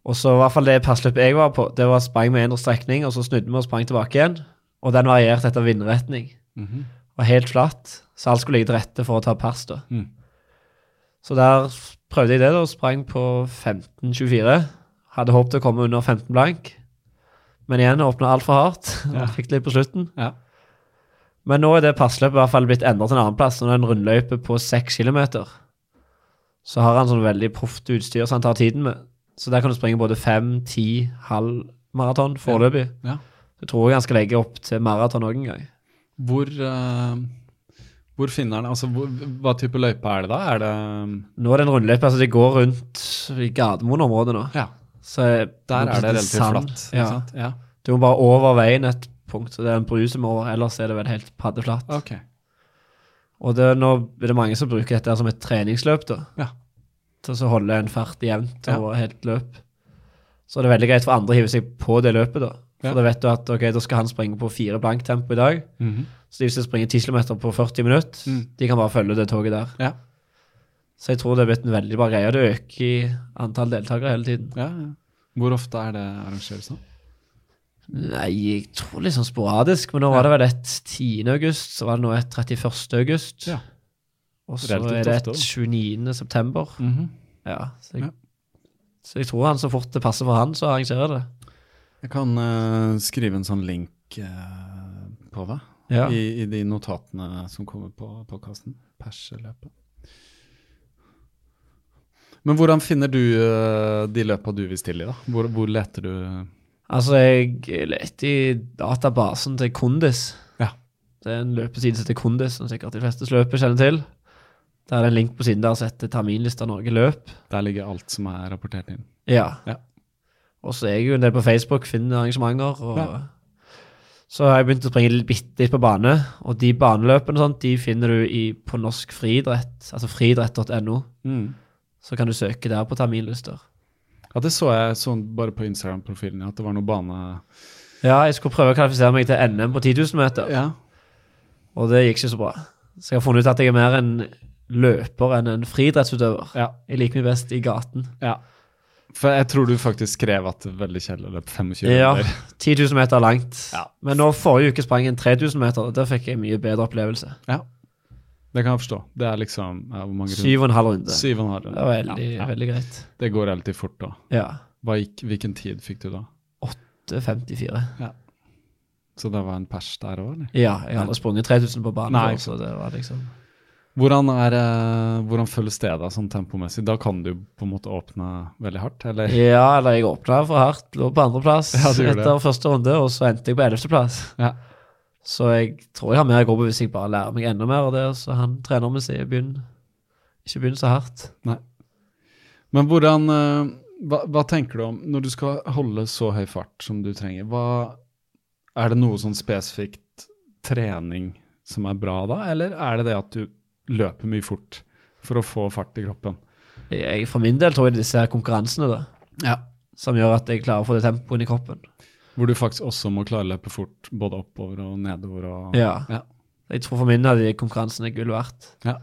Og så i hvert fall det passløpet jeg var på, det var sprang med en strekning, og så snudde vi og sprang tilbake igjen, og den varierte etter vindretning. Mhm. Var helt flatt, så alt skulle ligge til rette for å ta pers da. Mm. Så der prøvde jeg det da, og sprang på femten tjuefire. Hadde håpet å komme under femten blank, men igjen åpnet alt for hardt, Ja. og fikk det litt på slutten. Ja. Men nå er det passløpet i hvert fall blitt endret til en annen plass, og det er en rundløype på seks kilometer. Så har han sånn veldig proft utstyr som han tar tiden med. Så der kan du springe både fem, ti, halv maraton foreløpig. Ja. Jeg tror jeg han skal legge opp til maraton også en gang. Hvor, eh, hvor finner han, altså hvor, hva type løype er det da? Er det, Nå er det en rundløype, altså de går rundt i Gardermoen-området nå. ja, Så der er det relativt sand. flatt, ikke Ja. sant? Ja, Du må bare over veien et punkt, så det er en bru som er over, ellers er det vel helt paddeflatt. ok. Og det, nå er det mange som bruker dette som et treningsløp da. Ja. Til å holde en fart jevnt Ja. over helt løp. Så det er veldig greit for andre å hive seg på det løpet da. For Ja. da vet du at, ok, da skal han springe på fire blank tempo i dag. Mhm. Så de som springer ti kilometer på førti minutter, Mm. de kan bare følge det toget der. Ja. Så jeg tror det er blitt en veldig bra greie. Det øker i antall deltakere hele tiden. Ja, ja. Hvor ofte er det arrangeres nå? Nei, jeg tror litt sånn sporadisk, men nå var det vel et tiende august, så var det nå et trettiførste august. Ja. Og så Relativt er det et ofte også. tjueniende september. Mhm. Ja, så jeg, Ja. så jeg tror han så fort det passer for han, så arrangerer det. Jeg kan eh, skrive en sånn link eh, på det, Ja. I, i de notatene som kommer på podcasten. Perseløpet. Men hvordan finner du eh, de løpene du vil stille i da? Hvor, hvor leter du? Altså, jeg lette i databasen til Kondis. Ja. Det er en løpeside som heter Kondis, som sikkert de fleste løper kjenner til. Der er det en link på siden der som heter Terminlista Norge løp. Der ligger alt som er rapportert inn. Ja. Ja. Og så er jeg jo en del på Facebook, finner arrangementer, og Ja. så har jeg begynt å springe litt bitte litt på bane, og de baneløpene og sånt, de finner du i, på Norsk Friidrett, altså friidrett punktum no, Mm. så kan du søke der på terminlister. Ja, det så jeg sånn bare på Instagram-profilen, at det var noe bane... Ja, jeg skulle prøve å kvalifisere meg til N M på ti tusen meter, Ja, og det gikk ikke så bra. Så jeg har funnet ut at jeg er mer en løper enn en friidrettsutøver. ja, Jeg liker meg best i gaten. ja. For jeg tror du faktisk skrev at det er veldig kjedelig å løpe tjuefem Ja, meter. ti tusen meter langt. Ja. Men nå forrige uke sprang jeg en tre tusen meter, og der fikk jeg mye bedre opplevelse. Ja, det kan jeg forstå. Det er liksom... Ja, hvor mange Syv og en halv runde. Syv og en halv. Det var veldig, Ja, ja. veldig greit. Det går relativt fort da. Ja, Hva gikk, hvilken tid fikk du da? åtte femtifire. Så det var en pers der også, eller? Ja, jeg har aldri sprunget tre tusen på banen Nei, før, så det var liksom... Hvordan, er, eh, hvordan føles det da, sånn tempomessig? Da kan du på en måte åpne veldig hardt, eller? Ja, eller jeg åpnet for hardt, lå på andre plass Ja, du gjorde etter det. første runde, og så endte jeg på ellevte plass. Ja. Så jeg tror jeg har mer å gå på hvis jeg bare lærer meg enda mer av det, så han trener med seg begynner, ikke begynner så hardt. Men hvordan, eh, hva, hva tenker du om, når du skal holde så høy fart som du trenger, hva, er det noe sånn spesifikt trening som er bra da, eller er det det at du løper mye fort for å få fart i kroppen? Jeg, for min del tror jeg disse her konkurransene da, Ja. som gjør at jeg klarer å få det tempoen i kroppen. Hvor du faktisk også må klare å løpe fort, både oppover og nedover. Og, Ja. Ja. Jeg tror for min del de konkurransene er gull verdt. Ja.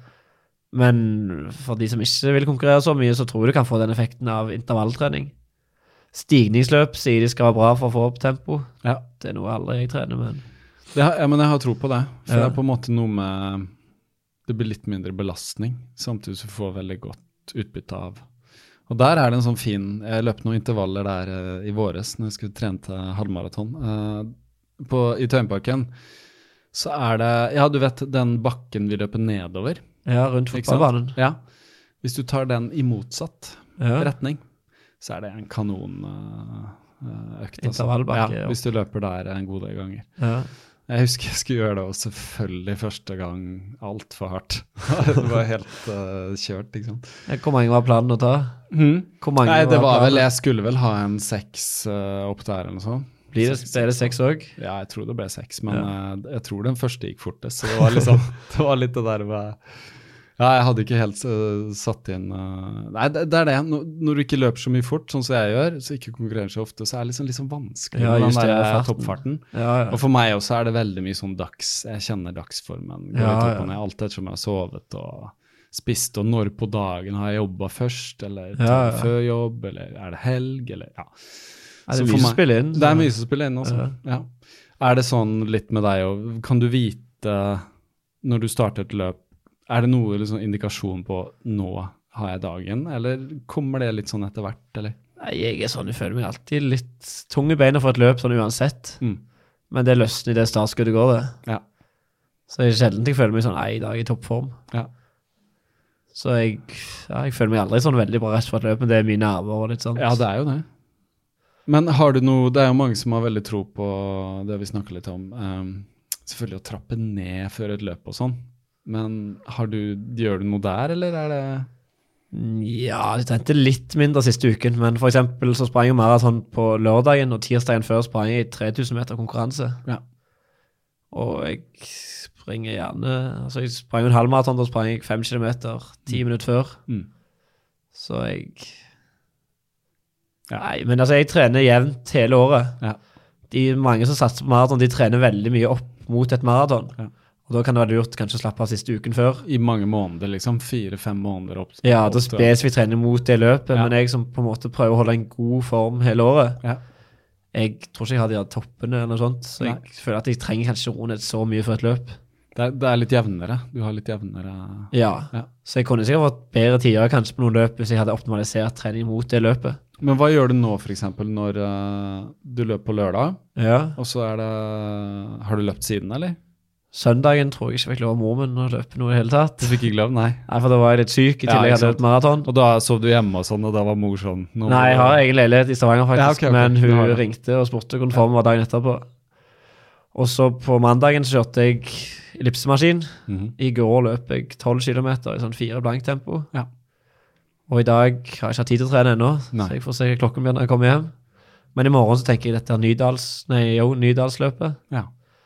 Men for de som ikke vil konkurrere så mye, så tror jeg du kan få den effekten av intervalltrening. Stigningsløp sier de skal være bra for å få opp tempo. Ja. Det er noe aldri jeg trener, men... Det har, ja, men jeg har tro på det. For Ja. det er på en måte noe med det blir litt mindre belastning, samtidig som du får veldig godt utbytte av. Og der er det en sånn fin, jeg løp noen intervaller der eh, i våres, når jeg skulle trene til halvmaraton. Eh, på, I Tøyenparken, så er det, ja du vet den bakken vi løper nedover. Ja, rundt Ikke sant? fotballbanen. Ja. Hvis du tar den i motsatt Ja. retning, så er det en kanon uh, økt. Altså. Intervallbakke, Ja, ja. hvis du løper der en god del ganger. Ja. Jeg husker jeg skulle gjøre det, og selvfølgelig første gang alt for hardt. Det var helt uh, kjørt, ikke sant? Hvor mange var planen å ta? Hvor mange Nei, det var planen? vel, jeg skulle vel ha en seks uh, opp der eller noe sånt. Blir det, Seks- ble det seks også? Ja, jeg tror det ble seks, men Ja. uh, jeg tror den første gikk fortest, så det var liksom, det var litt det der med... Ja, jeg hadde ikke helt uh, satt inn... Uh, nei, det, det er det. Når, når du ikke løper så mye fort, sånn som jeg gjør, så ikke konkurrerer så ofte, så er det liksom, liksom vanskelig Ja, med den just det, der farten. toppfarten. Ja, ja. Og for meg også er det veldig mye sånn dags, jeg kjenner dagsformen, går Ja, litt opp ja. og ned, alt ettersom jeg har sovet og spist, og når på dagen har jeg jobbet først, eller Ja, ja. før jobb, eller er det helg, eller ja. Er det Så mye for som meg- spiller inn? Det er så- mye som spiller inn, altså. Ja. Er det sånn litt med deg, og kan du vite, når du starter et løp, er det noe liksom, indikasjon på nå har jeg dagen, eller kommer det litt sånn etter hvert, eller? Nei, jeg er sånn, jeg føler meg alltid litt tung i beina for et løp, sånn uansett. Mm. Men det løsner i det startskuddet går det. Ja. Så jeg sjelden jeg føler meg sånn, nei, i dag er jeg i toppform. Ja. Så jeg, ja, jeg føler meg aldri sånn veldig bra rett for et løp, men det er mine nerver og litt sånn. Ja, det er jo det. Men har du noe, det er jo mange som har veldig tro på det vi snakker litt om, um, selvfølgelig å trappe ned før et løp og sånn, men har du, gjør du noe der, eller er det? Ja, jeg trente litt mindre siste uken, men for eksempel så sprang jeg maraton på lørdagen, og tirsdagen før sprang jeg tre tusen meter konkurranse. Ja. Og jeg springer gjerne, altså jeg sprang jo en halvmaraton, da sprang jeg fem kilometer, ti minutter før. Mm. Så jeg... Ja. Nei, men altså jeg trener jevnt hele året. Ja. De mange som satser på maraton, de trener veldig mye opp mot et maraton. Ja. Og da kan det være lurt kanskje å slappe av siste uken før. I mange måneder, liksom, fire-fem måneder opp. Ja, opp da til- spesifikt trener mot det løpet, Ja. men jeg som på en måte prøver å holde en god form hele året, Ja. jeg tror ikke jeg har de her toppene eller noe sånt, så jeg Nei. føler at jeg trenger kanskje ikke roe ned så mye for et løp. Det er, det er litt jevnere. Du har litt jevnere... Ja, Ja. så jeg kunne sikkert fått bedre tider kanskje på noen løp hvis jeg hadde optimalisert trening mot det løpet. Men hva gjør du nå, for eksempel, når uh, du løper på lørdag, Ja, og så er det... Har du løpt siden, eller? søndagen tror jeg ikke fikk lov av mor min å løpe noe i det hele tatt. Du fikk ikke lov, nei. Nei, for da var jeg litt syk, i Ja, tillegg ikke hadde jeg sant. et maraton. Og da sov du hjemme og sånn, og da var mor sånn... nå må Nei, jeg du- har egen leilighet i Stavanger faktisk, Ja, ok, ok. men Du har hun det. ringte og spurte hvordan formen var dagen etterpå. Og så på mandagen så kjørte jeg ellipsemaskin. Mhm. I går løp jeg tolv kilometer i sånn fire blank tempo. Ja. Og i dag har jeg ikke hatt tid til å trene ennå, Nei. så jeg får se hva klokken blir når jeg kommer hjem. Men i morgen så tenker jeg dette er Nydals, nei, jo, Nydalsløpet. Ja.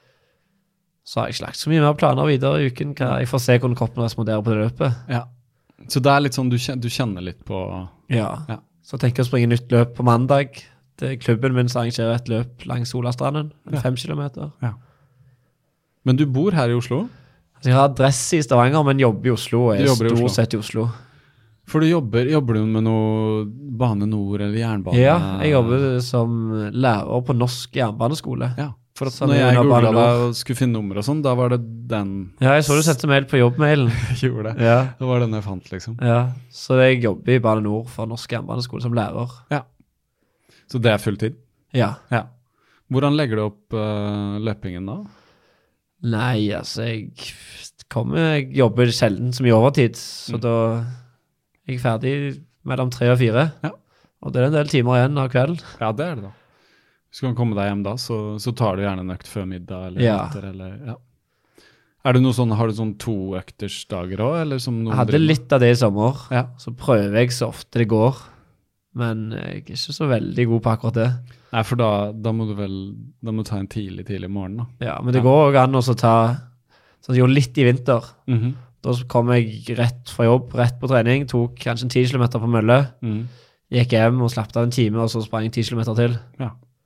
Så har jeg ikke lagt så mye mer planer videre i uken. Hva- Jeg får se hvordan kroppen responderer på det løpet. Ja. Så det er litt sånn, du kjenner, du kjenner litt på... Ja. Ja. Så tenker jeg å springe nytt løp på mandag. Det er klubben min som arrangerer et løp langs Solastranden, en Ja. fem kilometer. Men du bor her i Oslo? Så jeg har adresse i Stavanger, men jobber i Oslo, og Du er jobber i Oslo. stort sett i Oslo. For du jobber, jobber du med noe Bane Nor eller jernbane? Ja, jeg jobber som lærer på norsk jernbaneskole. Ja, for at Sånn når er jeg under googlet Bane deg Nor. og skulle finne nummer og sånn, da var det den Ja, jeg så du sendte mail på jobbmailen. jeg gjorde det. Ja, Det var den jeg fant, liksom. ja. Så jeg jobber i Bane Nor for norsk jernbaneskole som lærer. Så det er fulltid? Ja. Ja. Hvordan legger du opp uh, løpingen da? Nei, altså, jeg kommer, jeg jobber sjelden så mye overtid, så Mm. da er jeg ferdig mellom tre og fire. Ja. Og det er en del timer igjen av kvelden. Ja, det er det da. Hvis du kan komme deg hjem da, så, så tar du gjerne en økt før middag eller Ja. etter, eller, ja. Er det noe sånn, har du sånn to økters dager også, eller som noen Jeg hadde driver med? litt av det i sommer, Ja. så prøver jeg så ofte det går, men jeg er ikke så veldig god på akkurat det. Nei, for da, da må du vel, da må du ta en tidlig, tidlig morgen da. Ja, men det Ja. går også an å så ta, sånn jeg gjorde litt i vinter. Mhm. Da kom jeg rett fra jobb, rett på trening, tok kanskje en ti kilometer på mølle, Mhm. gikk hjem og slappte av en time, og så sprang jeg ti kilometer til. Ja.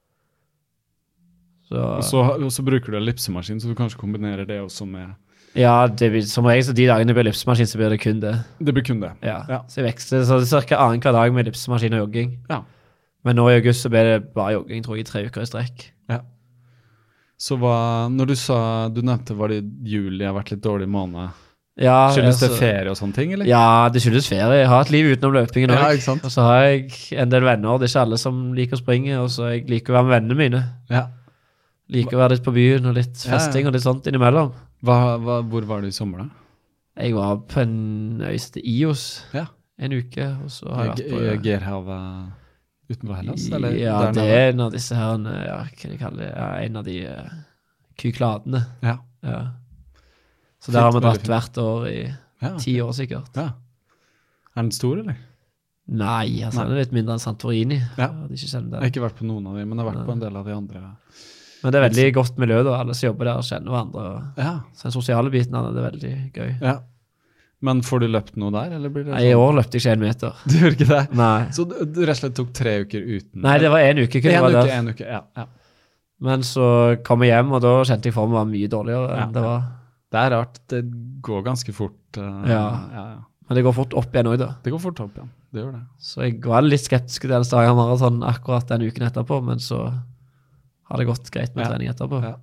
Så, Og så, og så bruker du ellipsemaskin, så du kanskje kombinerer det også med... ja, det blir, som regel så de dagene det blir ellipsemaskin, så blir det kun det. Det blir kun det. Ja. Ja. Så jeg vekster, så det er cirka annen hver dag med ellipsemaskin og jogging. Ja. Men nå i august så ble det bare jogging, tror jeg, i tre uker i strekk. Ja. Så hva, når du sa, du nevnte var det juli har vært litt dårlig måned. Ja, Skyldes det altså- ferie og sånne ting, eller? Ja, det skyldes ferie. Jeg har et liv utenom løpingen Ja, også. ikke sant? Og så har jeg en del venner, det er ikke alle som liker å springe, og så jeg liker å være med vennene mine. Ja. Liker å være litt på byen, og litt Ja, ja. festing, og litt sånt innimellom. Hva, hva, hvor var du i sommer da? Jeg var på en øy som heter Ios Ja. en uke, og så har jeg I, vært i på... Gerhavet utenfor Hellas, eller? Ja, der det nede? er en av disse her, ja, hva de kaller det, ja, en av de uh, kykladene. Ja. Ja. Så der har vi Fint, veldig dratt hvert år i Ja. ti år sikkert. Ja. Er den stor, eller? Nei, altså Nei. den er litt mindre enn Santorini. Ja. Jeg hadde ikke kjent Jeg det. har ikke vært på noen av dem, men jeg har vært på en del av de andre. Men det er veldig godt miljø da, alle som jobber der kjenner hverandre. og Ja. Så den sosiale biten av det er veldig gøy. Ja. Men får du løpt noe der, eller blir det Nei, I år løpte jeg ikke en meter. Du gjør ikke det? Nei, Så du, du rett og slett tok tre uker uten? Nei det var en uke kun jeg en var uke, der. en uke, ja. ja. Men så kom jeg hjem, og da kjente jeg for meg var mye dårligere Ja. enn det var. Det er rart, det går ganske fort. Uh, Ja. ja, ja. Men det går fort opp igjen også da. Det går fort opp igjen, det gjør det. Så jeg var litt skeptisk til den Stavanger Marathon akkurat den uken etterpå, men så har det gått greit med Ja. trening etterpå. Ja.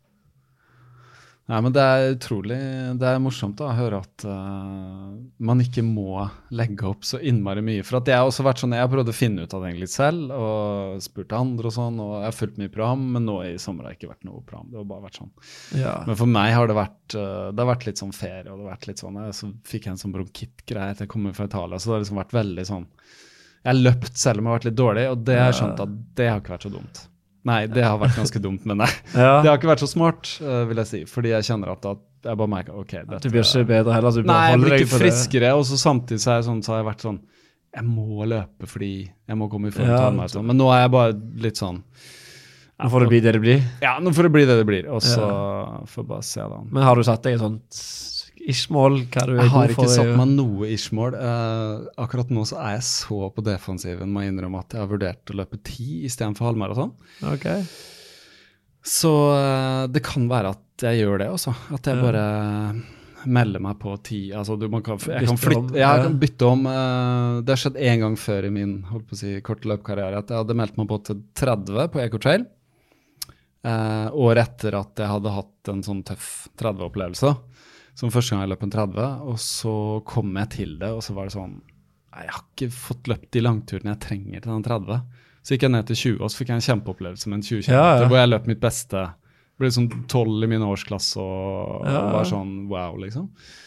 Nei, men det er utrolig, det er morsomt da, å høre at uh, man ikke må legge opp så innmari mye. For at jeg har også vært sånn, jeg har prøvd å finne ut av det litt selv, og spurt andre og sånn, og jeg har fulgt mye program, men nå i sommer har det ikke vært noe program, det har bare vært sånn. Ja. Men for meg har det vært, uh, det har vært litt sånn ferie, og det har vært litt sånn, jeg, så fikk jeg en sånn bronkitt-greie til jeg kom fra Italia, så det har liksom vært veldig sånn, jeg har løpt selv om jeg har vært litt dårlig, og det har jeg skjønt at det har ikke vært så dumt. Nei, det har vært ganske dumt, men nei. Ja. Det har ikke vært så smart, uh, vil jeg si, fordi jeg kjenner at, at jeg bare merker, ok, dette... Du blir ikke bedre heller, du Nei, jeg holder blir deg ikke på det. friskere, og så samtidig så, er jeg sånn, så har jeg vært sånn, jeg må løpe fordi jeg må komme i form til Ja. halvmaraton. Men nå er jeg bare litt sånn... Nå får det bli det det blir. Ja, nå får det bli det det blir, og så får jeg bare se da. Men har du satt deg i sånt ish-mål? Hva du er Jeg har god ikke for? satt meg noe ish-mål. Uh, akkurat nå så er jeg så på defensiven, må jeg innrømme at jeg har vurdert å løpe ti i stedet for halvmaraton. Ok. Så uh, det kan være at jeg gjør det også, at jeg Ja. bare melder meg på ti. Altså, du, man kan, jeg, kan Bytte flytte, om, jeg ja. kan bytte om. Uh, det har skjedd en gang før i min holdt på å si, korte løpkarriere, at jeg hadde meldt meg på til tretti på Eco Trail. Uh, året etter at jeg hadde hatt en sånn tøff tretti-opplevelse, som første gang jeg løp en tretti, og så kom jeg til det, og så var det sånn, nei, jeg har ikke fått løpt de langturene jeg trenger til den tretti. Så gikk jeg ned til tjue, og så fikk jeg en kjempeopplevelse med en tjue kilometer, Ja, ja. hvor jeg løp mitt beste. Det ble sånn tolv i min årsklasse, og, Ja. og var sånn wow, liksom.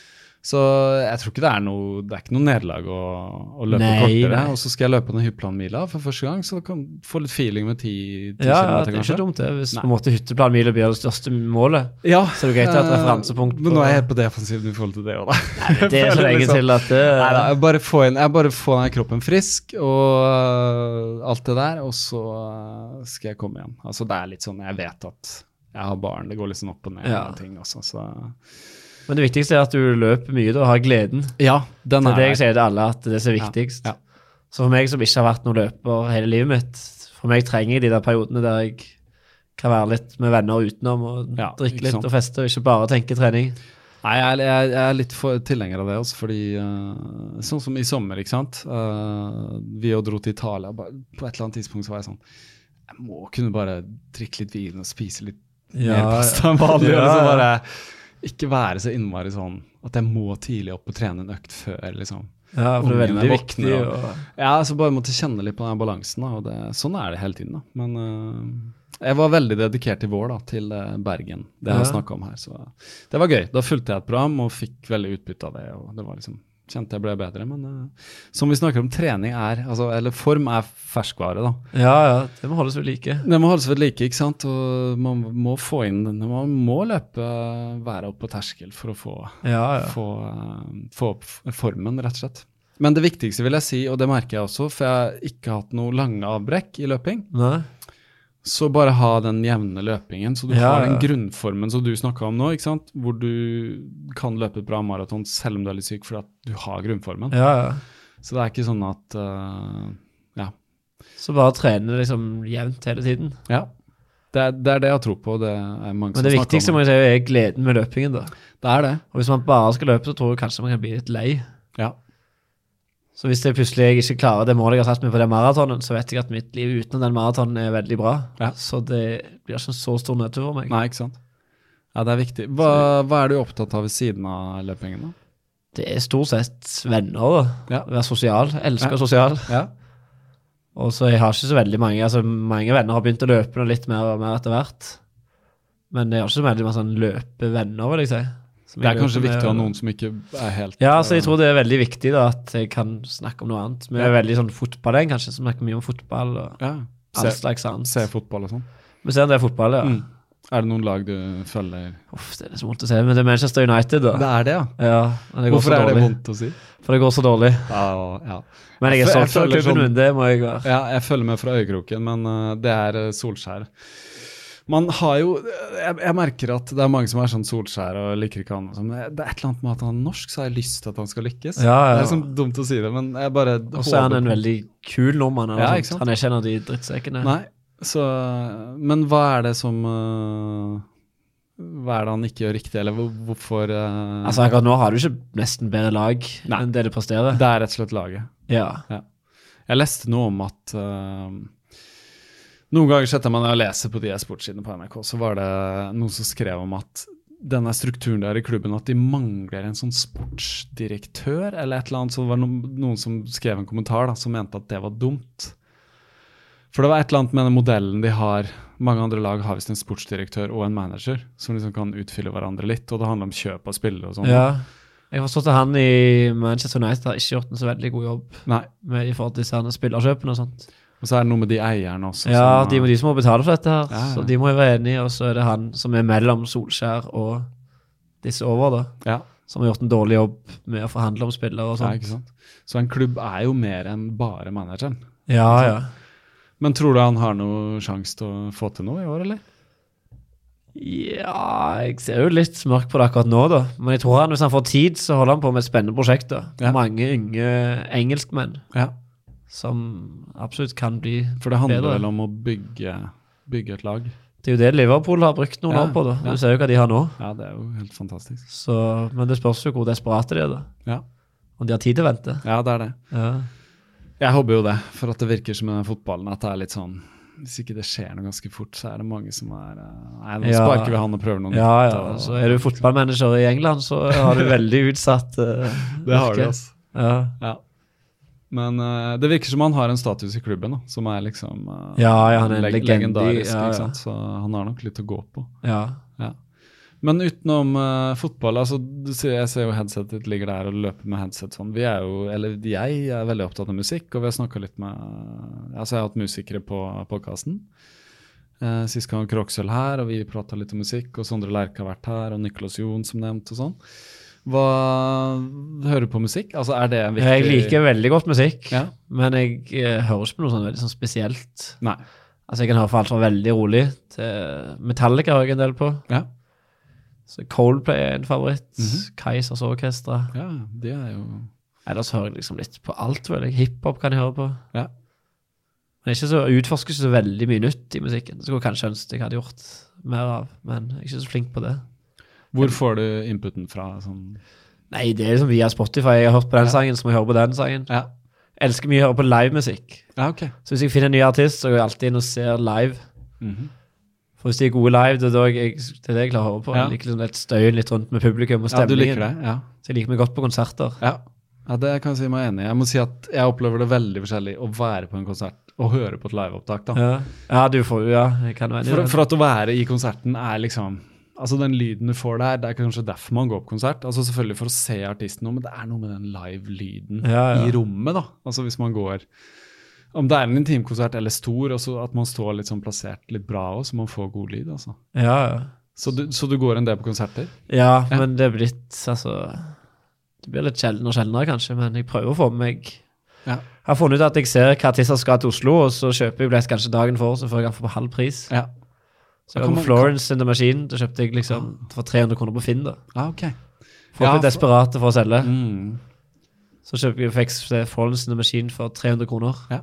Så jeg tror ikke det er noe, det er ikke noe nederlag å, å løpe Nei, kortere, nei. og så skal jeg løpe den hypplanmila for første gang, så kan du få litt feeling med ti, ti Ja, ja, kilometer, det er kanskje. ikke dumt det. Hvis Nei. på en måte hytteplanmila blir det største målet, Ja, så er det greit å ha et eh, referansepunkt på... Men nå er jeg helt på defensiven i forhold til det også, da. Det er så lenge Liksom. til at det... Neida, jeg bare få inn, jeg bare få den kroppen frisk, og øh, alt det der, og så øh, skal jeg komme igjen. Altså det er litt sånn, jeg vet at jeg har barn, det går liksom opp og ned Ja. og ting også, så... Men det viktigste er at du løper mye da, og har gleden. Ja, den Det er er det jeg der. sier til alle, at det er det som er viktigst. Ja, Så for meg som ikke har vært noen løper hele livet mitt, for meg trenger jeg de der periodene der jeg kan være litt med venner utenom og Ja, drikke ikke litt sant. og feste, og ikke bare tenke trening. Nei, jeg, er- jeg, jeg er litt for tilhenger av det også, fordi øh, sånn som i sommer, ikke sant? Øh, vi jo dro til Italia, bare, på et eller annet tidspunkt så var jeg sånn, jeg må kunne bare drikke litt vin og spise litt mer pasta enn vanlig, Ja, og så ja. bare ikke være så innmari sånn at jeg må tidlig opp og trene en økt før, liksom. Ja, for det er Ungene veldig våkner, viktig. og- Og... Ja, så bare måtte kjenne litt på den balansen, da, og det, sånn er det hele tiden, da. Men øh, jeg var veldig dedikert i vår, da, til øh, Bergen, det jeg har Ja. snakket om her, så det var gøy. Da fulgte jeg et program og fikk veldig utbytte av det, og det var liksom, kjente jeg ble bedre, men øh, som vi snakker om, trening er, altså, eller form er ferskvare, da. Ja, ja, det må holdes ved like. Det må holdes ved like, ikke sant, og man må få inn, man må løpe, være oppe på terskel for å få, Ja, ja. få, øh, få opp formen, rett og slett. Men det viktigste vil jeg si, og det merker jeg også, for jeg har ikke hatt noe lange avbrekk i løping, Nei. så bare ha den jevne løpingen, så du Ja, har den ja. grunnformen som du snakket om nå, ikke sant? Hvor du kan løpe et bra maraton selv om du er litt syk, for at du har grunnformen. Ja, ja. Så det er ikke sånn at, øh, ja, Så bare trene liksom jevnt hele tiden. ja. Det er, det er det jeg tror på, det er mange Men som det snakker viktigste om må det. jeg si er gleden med løpingen da. Det er det, Og hvis man bare skal løpe, så tror jeg kanskje man kan bli litt lei. ja. Så hvis det plutselig jeg ikke klarer det målet jeg har satt meg på den maratonen, så vet jeg at mitt liv utenom den maratonen er veldig bra. Ja. Så det blir ikke en så stor nedtur for meg. Nei, ikke sant? Ja, det er viktig. Hva, hva er du opptatt av ved siden av løpingen da? Det er stort sett venner da. Ja. Være sosial. Elsker Ja. sosial. Ja, Og så jeg har ikke så veldig mange, altså mange venner har begynt å løpe nå litt mer og mer etter hvert. Men jeg har ikke så veldig mange sånn løpevenner, vil jeg si. som det jeg er kanskje løper med, viktig å ha og- noen som ikke er helt... Ja, så jeg øh, tror det er veldig viktig da, at jeg kan snakke om noe annet. Vi er veldig sånn fotballgjeng kanskje, som snakker mye om fotball og ja. all Se, slags annet. se fotball og sånn. Vi ser det er fotball, ja. Mm. Er det noen lag du følger? Uff, det er så vondt å si, men det er Manchester United da. Det er det, ja. Ja, men det går Hvorfor så er det dårlig. vondt å si? For det går så dårlig. Ja, ja. Men jeg er Jeg stolt av føler klubben sånn- min, det må jeg være. Ja, jeg følger med fra øyekroken, men uh, det er uh, Solskjær. Man har jo, jeg, jeg merker at det er mange som er sånn Solskjær og liker ikke han. og sånn, men Det er et eller annet med at han er norsk, så har jeg lyst til at han skal lykkes. Ja, ja. Det er sånn dumt å si det, men jeg bare Og så er han en veldig kul nordmann. eller Ja, sånt. ikke sant? Han er ikke en av de drittsekkene. Nei, så, men hva er det som uh, hva er det han ikke gjør riktig, eller hvor, hvorfor uh... Altså, akkurat nå har du ikke nesten bedre lag Nei. enn det du presterer. Det er rett og slett laget. Ja. ja. Jeg leste noe om at uh, noen ganger setter man å lese på de sportssidene på N R K, så var det noen som skrev om at denne strukturen der i klubben, at de mangler en sånn sportsdirektør, eller et eller annet, så var det noen, noen som skrev en kommentar da, som mente at det var dumt. For det var et eller annet med den modellen de har. Mange andre lag har vist en sportsdirektør og en manager, som liksom kan utfylle hverandre litt, og det handler om kjøp av spillere og sånn. Ja, jeg har forstått at han i Manchester United har ikke gjort en så veldig god jobb Nei. med i forhold til disse spillerkjøpene og sånt. Og så er det noe med de eierne også. Ja, som, de, må, de som må betale for dette her, ja, ja. så de må jo være enige, og så er det han som er mellom Solskjær og disse over da, ja. som har gjort en dårlig jobb med å forhandle om spillere og sånt. Ja, ikke sant? Så en klubb er jo mer enn bare manageren. Ja, ja. Men tror du han har noe sjanse til å få til noe i år, eller? Ja, jeg ser jo litt mørk på det akkurat nå da. Men jeg tror han, hvis han får tid, så holder han på med et spennende prosjekt da. Ja. Mange unge engelskmenn ja. som absolutt kan bli bedre. For det handler bedre. vel om å bygge, bygge et lag. Det er jo det Liverpool har brukt noen ja. år på da. Du ja. ser jo hva de har nå. Ja, det er jo helt fantastisk. Så, men det spørs jo hvor desperate de er da. Ja. Om de har tid til å vente. Ja, det er det. Ja. Jeg håper jo det, for at det virker som med fotballen, at det er litt sånn, hvis ikke det skjer noe ganske fort, så er det mange som er, nei, nå ja. sparker vi han og prøver noe ja, nytt. Ja, og, så er du fotballmanager i England, så har du veldig utsatt uh, det har du, altså. Ja. Ja. Men uh, det virker som han har en status i klubben, da, som er liksom uh, ja, ja, han er leg legendi, legendarisk, ja, ja. ikke sant? Så han har nok litt å gå på. Ja. Ja. Men utenom uh, fotball, altså, du ser, jeg ser jo headsetet ditt ligger der og løper med headset sånn. Vi er jo, eller jeg er veldig opptatt av musikk, og vi har snakket litt med, altså jeg har hatt musikere på podcasten. Uh, sist gang Kroksøl her, og vi pratet litt om musikk, og Sondre Lerche har vært her, og Niklas Jon som nevnt og sånn. Hva hører du på musikk? Altså, er det en viktig... Jeg liker veldig godt musikk, ja. men jeg uh, hører ikke på noe sånn veldig sånn spesielt. Nei. Altså, jeg kan høre for alt fra veldig rolig til Metallica har jeg en del på. Ja. Så Coldplay er en favoritt. Mm-hmm. Kaisers Orkestra. Ja, det er jo... Ellers hører jeg liksom litt på alt, vel. Hiphop kan jeg høre på. Ja. Men jeg, ikke så, jeg utforsker ikke så veldig mye nytt i musikken. Det skulle kanskje ønske jeg hadde gjort mer av, men jeg er ikke så flink på det. Hvor får du inputen fra? Sånn? Nei, det er liksom via Spotify. Jeg har hørt på den ja. sangen, så må jeg høre på den sangen. Ja. Jeg elsker mye å høre på live-musikk. Ja, ok. Så hvis jeg finner en ny artist, så går jeg alltid inn og ser live. Mhm. For hvis de er gode live, det er det jeg, det er det jeg klarer å høre på. Ja. Jeg liker liksom litt støyen litt rundt med publikum og stemningen. Ja, du liker det, ja. Så jeg liker meg godt på konserter. Ja, ja det kan jeg si meg enig i. Jeg må si at jeg opplever det veldig forskjellig å være på en konsert og høre på et liveopptak da. Ja, ja du får jo, ja. Jeg kan være for, for at å være i konserten er liksom, altså den lyden du får der, det er kanskje derfor man går på konsert. Altså selvfølgelig for å se artisten, men det er noe med den live-lyden ja, ja. i rommet da. Altså hvis man går... Om det er en intimkonsert eller stor, og så at man står litt sånn plassert litt bra også, så man får god lyd, altså. Ja, ja. Så du, så du går en del på konserter? Ja, ja, men det blir litt, altså, det blir litt sjeldnere og sjeldnere kanskje, men jeg prøver å få med meg. Ja. Jeg har funnet ut at jeg ser hva artister skal til Oslo, og så kjøper jeg billett kanskje dagen for, så får jeg få på halv pris. Ja. Så jeg var på Florence in the Machine, da kjøpte jeg liksom for tre hundre kroner på Finn da. Ah, ok. Folk ja, er desperate for å selge. Mm. Så kjøpte jeg fikk Florence in the Machine for tre hundre kroner. Ja.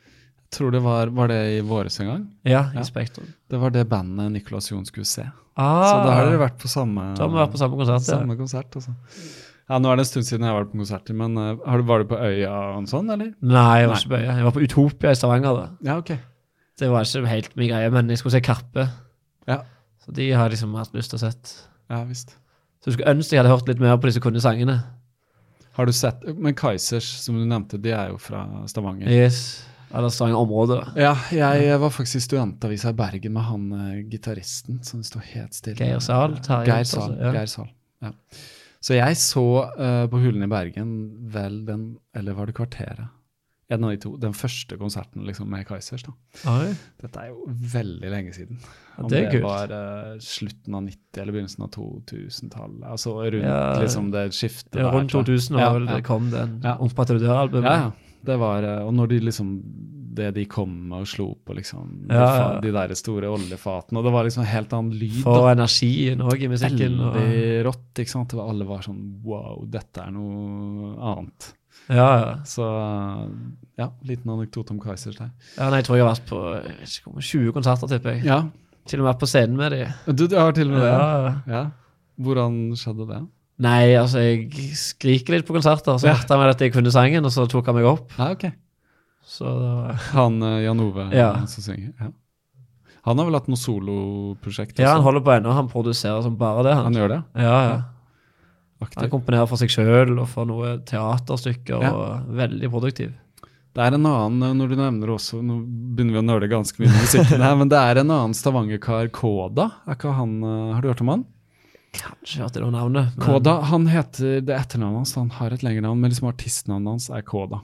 Tror det var, var det i våres en gang? Ja, i ja. Spektrum. Det var det bandet Niklas Jon skulle se. Ah, så da har dere vært på samme, da har vi vært på samme konsert. Samme ja. konsert altså. Ja, nå er det en stund siden jeg har vært på konserter, men uh, har du, var du på Øya og sånn, eller? Nei, jeg var Nei. ikke på Øya. Jeg var på Utopia i Stavanger da. Ja, ok. Det var ikke helt min greie, men jeg skulle se Karpe. Ja. Så de har liksom hatt lyst til å sett. Ja, visst. Så jeg skulle ønske jeg hadde hørt litt mer på disse kunne sangene. Har du sett, men Kaisers, som du nevnte, de er jo fra Stavanger. Yes. Eller Stavanger-området. Ja, jeg var faktisk i studentavisa i Bergen med han uh, gitaristen, som står helt stille. Geir Sahl. Geir Sahl, ja. Geir Sahl, ja. Så jeg så uh, på Hulen i Bergen vel den, eller var det Kvarteret? En av de to, den første konserten liksom med Kaisers da. Oi. Dette er jo veldig lenge siden. Ja, det er kult. Det var uh, slutten av nitti eller begynnelsen av to tusen-tallet, altså rundt ja, liksom det skiftet ja, der. Rundt to tusen ja, år ja. det kom den ja. omfattede dør-albumet. Ja, ja. Det var, og når de liksom, det de kom og slo på liksom, ja, ja. de, de der store oljefatene, og det var liksom helt annen lyd. For da. Energien også i musikken. Veldig og... rått, ikke sant? Det var, alle var sånn, wow, dette er noe annet. Ja, ja. Så, ja, liten anekdote om Kaisers der. Ja, nei, jeg tror jeg har vært på, jeg vet ikke, tjue konserter, tipper jeg. Ja, Til og med på scenen med de. Du, du har til og med det? Ja. Ja. Hvordan skjedde det? Nei, altså, jeg skriker litt på konserter, så Ja. hørte han meg at jeg kunne sangen, og så tok han meg opp. Ja, ok. Så det var... Han, uh, Jan Ove, Ja. han som synger. Ja. Han har vel hatt noe soloprosjekt også? Ja, han holder på ennå, han produserer som bare det. Han, Han gjør det? Ja, ja. Aktiv. Han komponerer for seg selv, og for noe teaterstykker, Ja. og veldig produktiv. Det er en annen, når du nevner også, nå begynner vi å nøle ganske mye med musikken her, men det er en annen Stavanger-kar, Koda. Er ikke han, uh, har du hørt om han? Kanskje hørte det navnet. Men... Koda, han heter, det etternavnet hans, han har et lengre navn, men liksom artistnavnet hans er Koda.